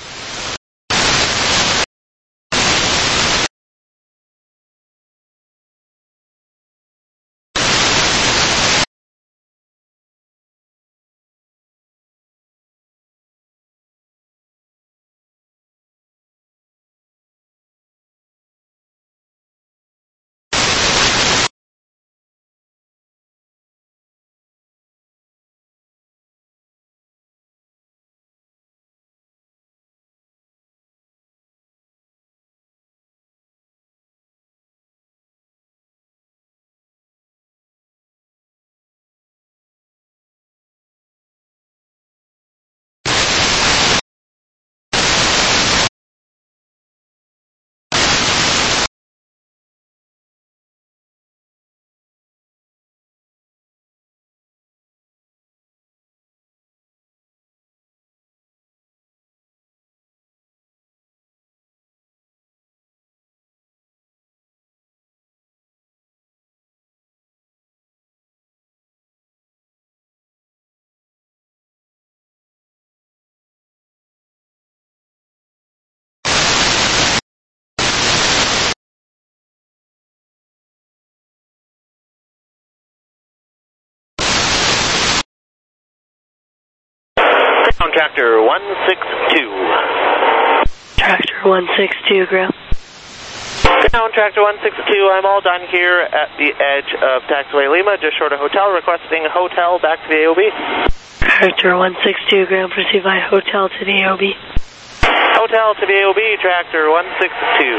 Ground Tractor one six two. Tractor one six two, ground. Ground Tractor one six two, I'm all done here at the edge of Taxiway Lima, just short of hotel, requesting hotel back to the A O B. Tractor one six two, ground, proceed via hotel to the A O B. Hotel to the A O B, Tractor one six two.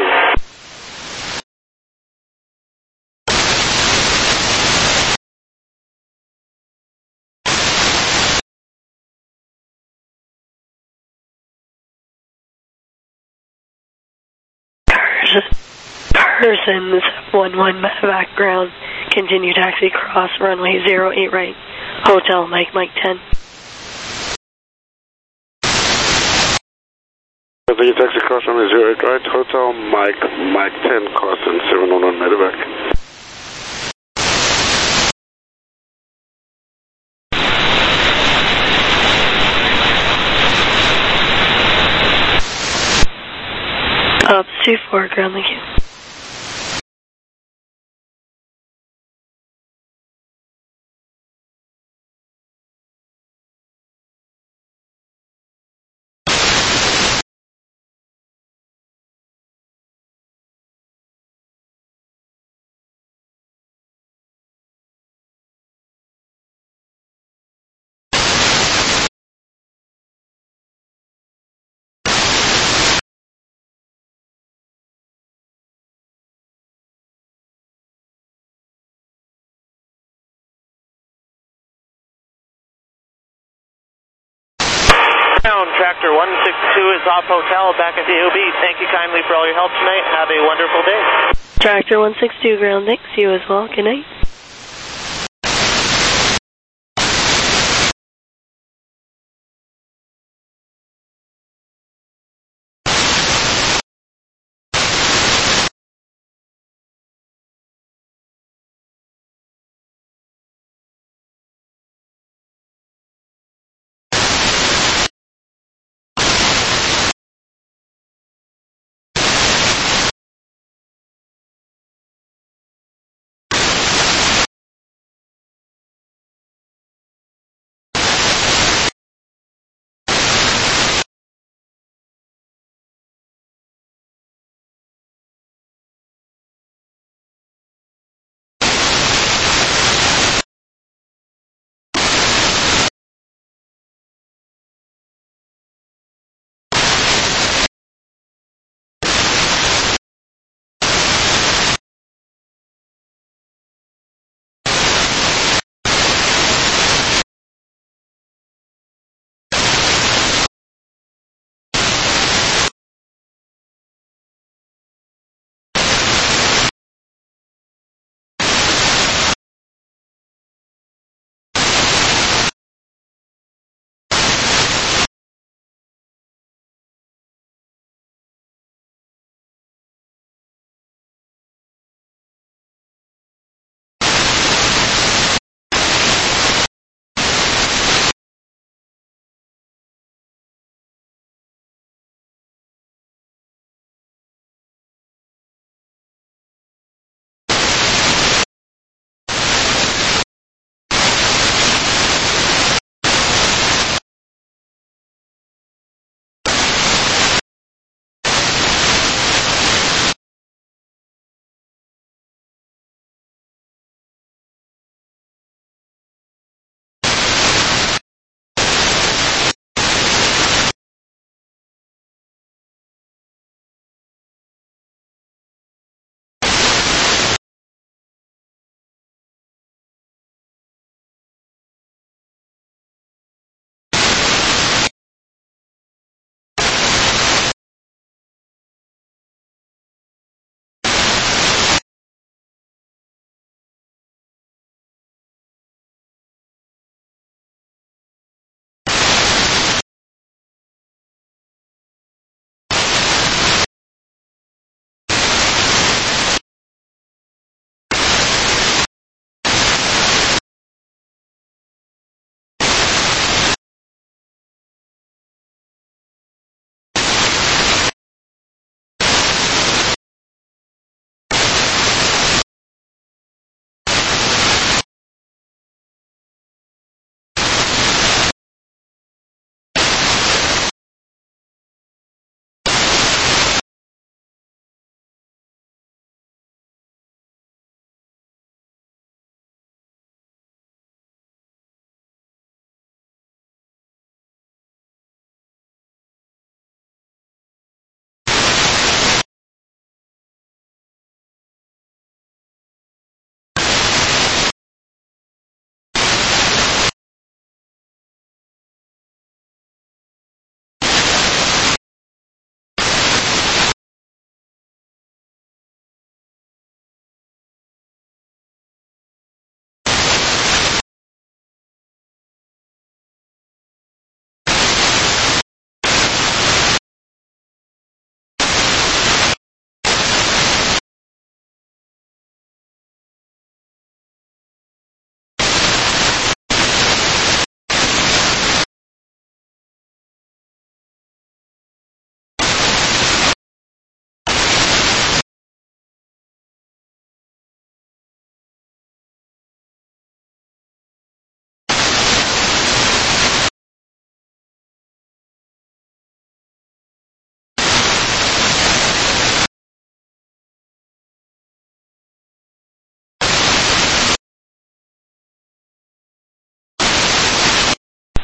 Person one one medevac ground. Continue taxi cross runway zero eight right. Hotel Mike Mike ten. Thank you, taxi cross runway zero eight right. Hotel Mike Mike ten, Carson seven one one medevac. Up two four ground, thank you. Ground Tractor one six two is off hotel back at the A O B. Thank you kindly for all your help tonight. Have a wonderful day. Tractor one six two ground, thanks. You as well. Good night.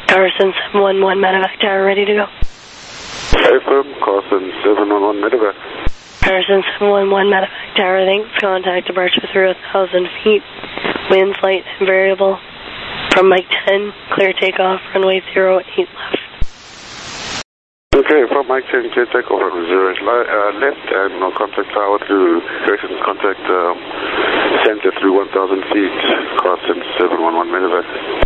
Carson seven one one medevac tower ready to go. Affirm, Carson seven one one medevac. Carson seven one one medevac tower, thanks. Contact departure through one thousand feet. Winds light and variable. From Mike ten, clear takeoff, runway zero eight left. Okay, from Mike ten, clear takeoff, runway zero eight uh, left, and no contact tower to direction contact um, center through one thousand feet. Carson seven one one medevac.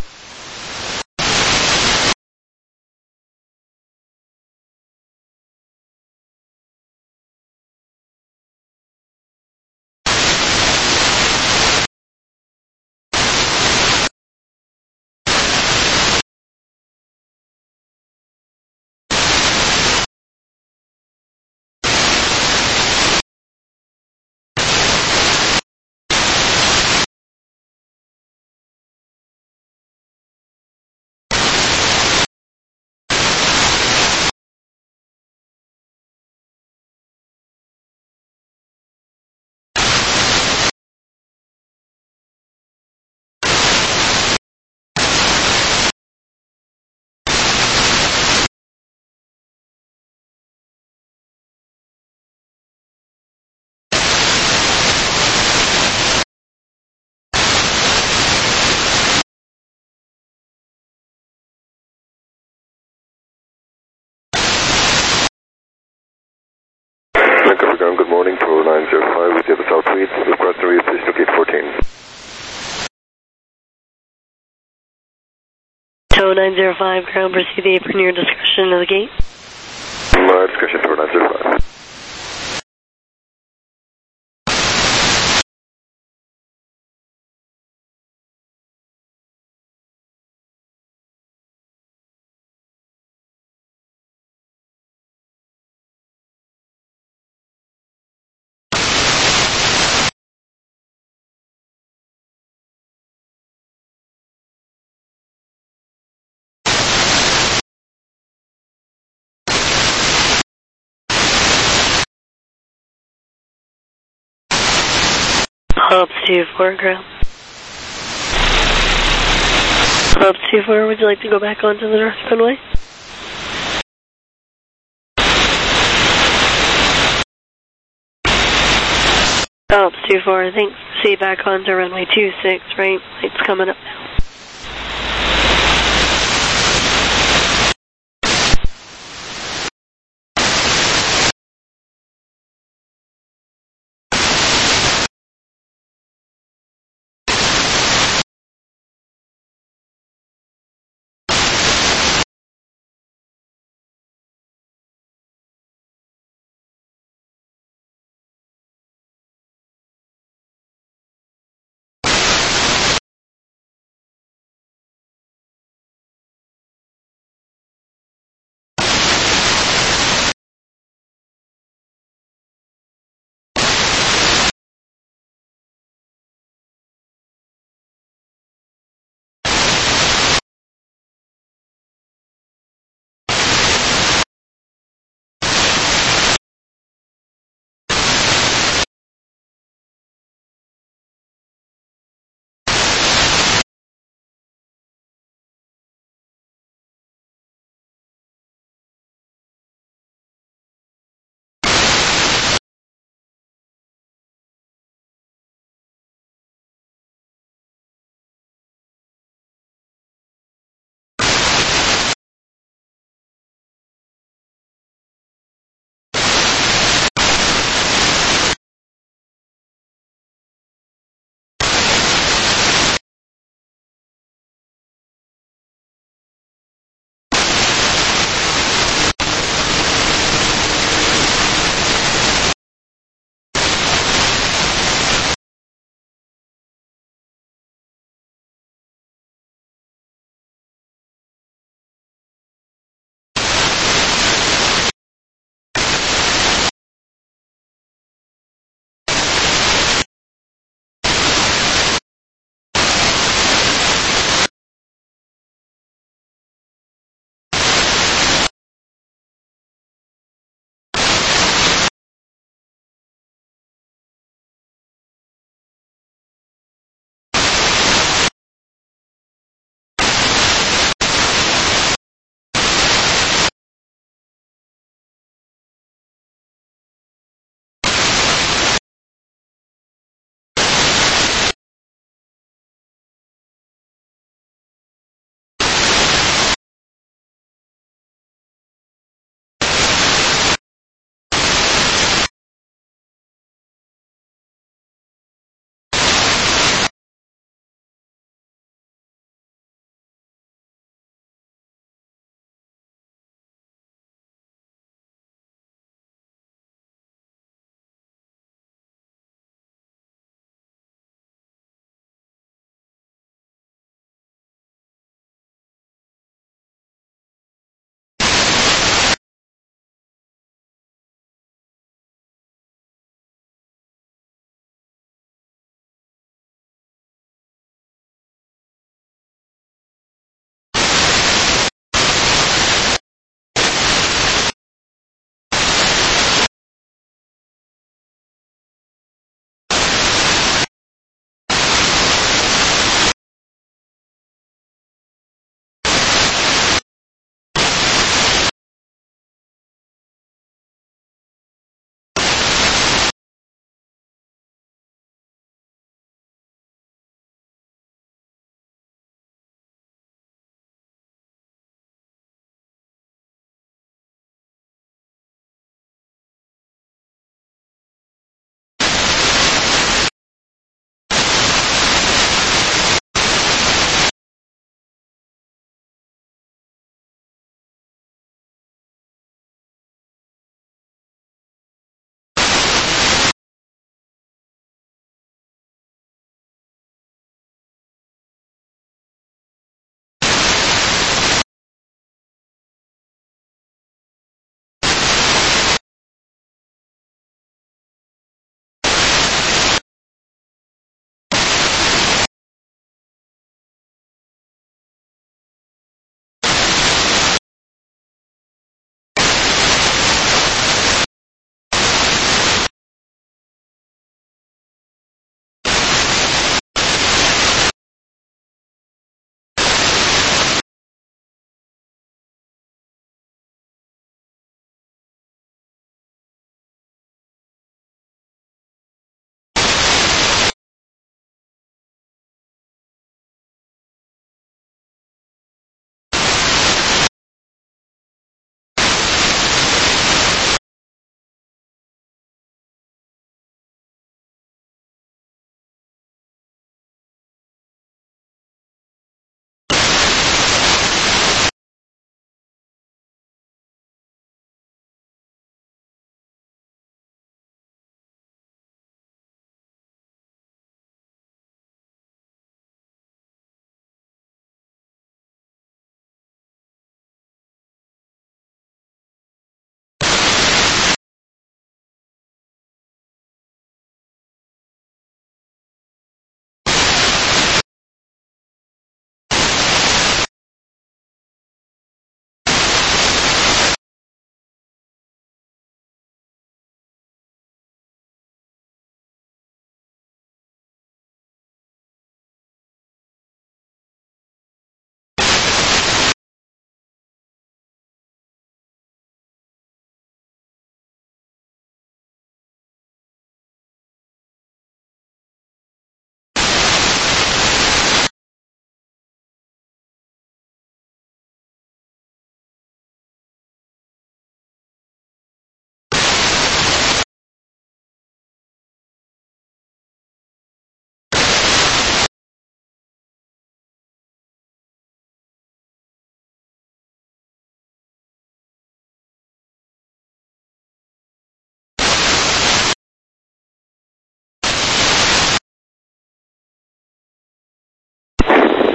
Good morning, Pro nine zero five with the other South Suite. Request to reach to gate fourteen. Tow nine zero five, ground proceed the apron, your discretion of the gate. My discretion, Pro nine zero five. Hobbs two four, ground. Hobbs two four, would you like to go back onto the north runway? Hobbs two four, thanks. Proceed back onto runway two six, right? Lights coming up now.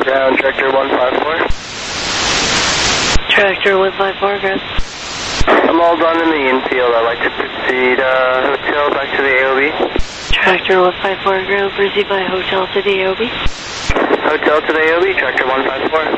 Ground, Tractor one five four. Tractor one five four, ground. I'm all done in the infield. I'd like to proceed uh, hotel back to the A O B. Tractor one five four, ground. Proceed by hotel to the A O B. Hotel to the A O B, Tractor one five four.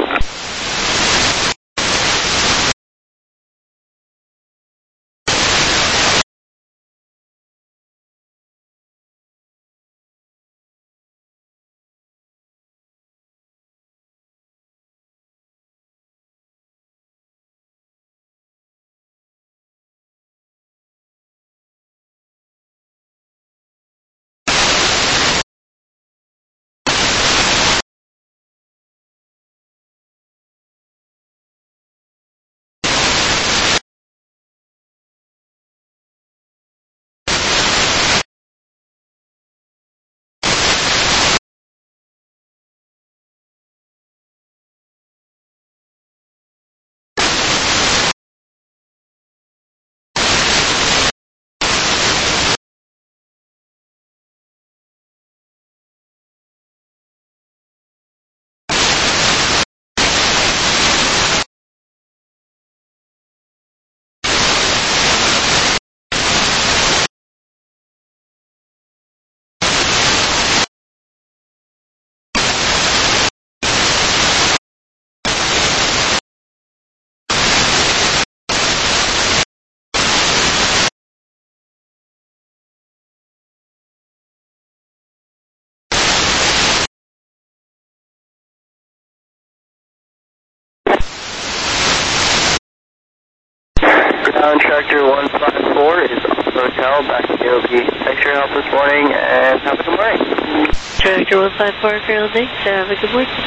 Ground, Tractor one five four is off the hotel back to the A O B. Thanks for your help this morning and have a good morning. Tractor one five four, ground. Thanks. Have a good morning.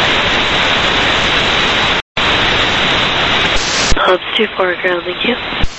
Hubs two four, ground. Thank you.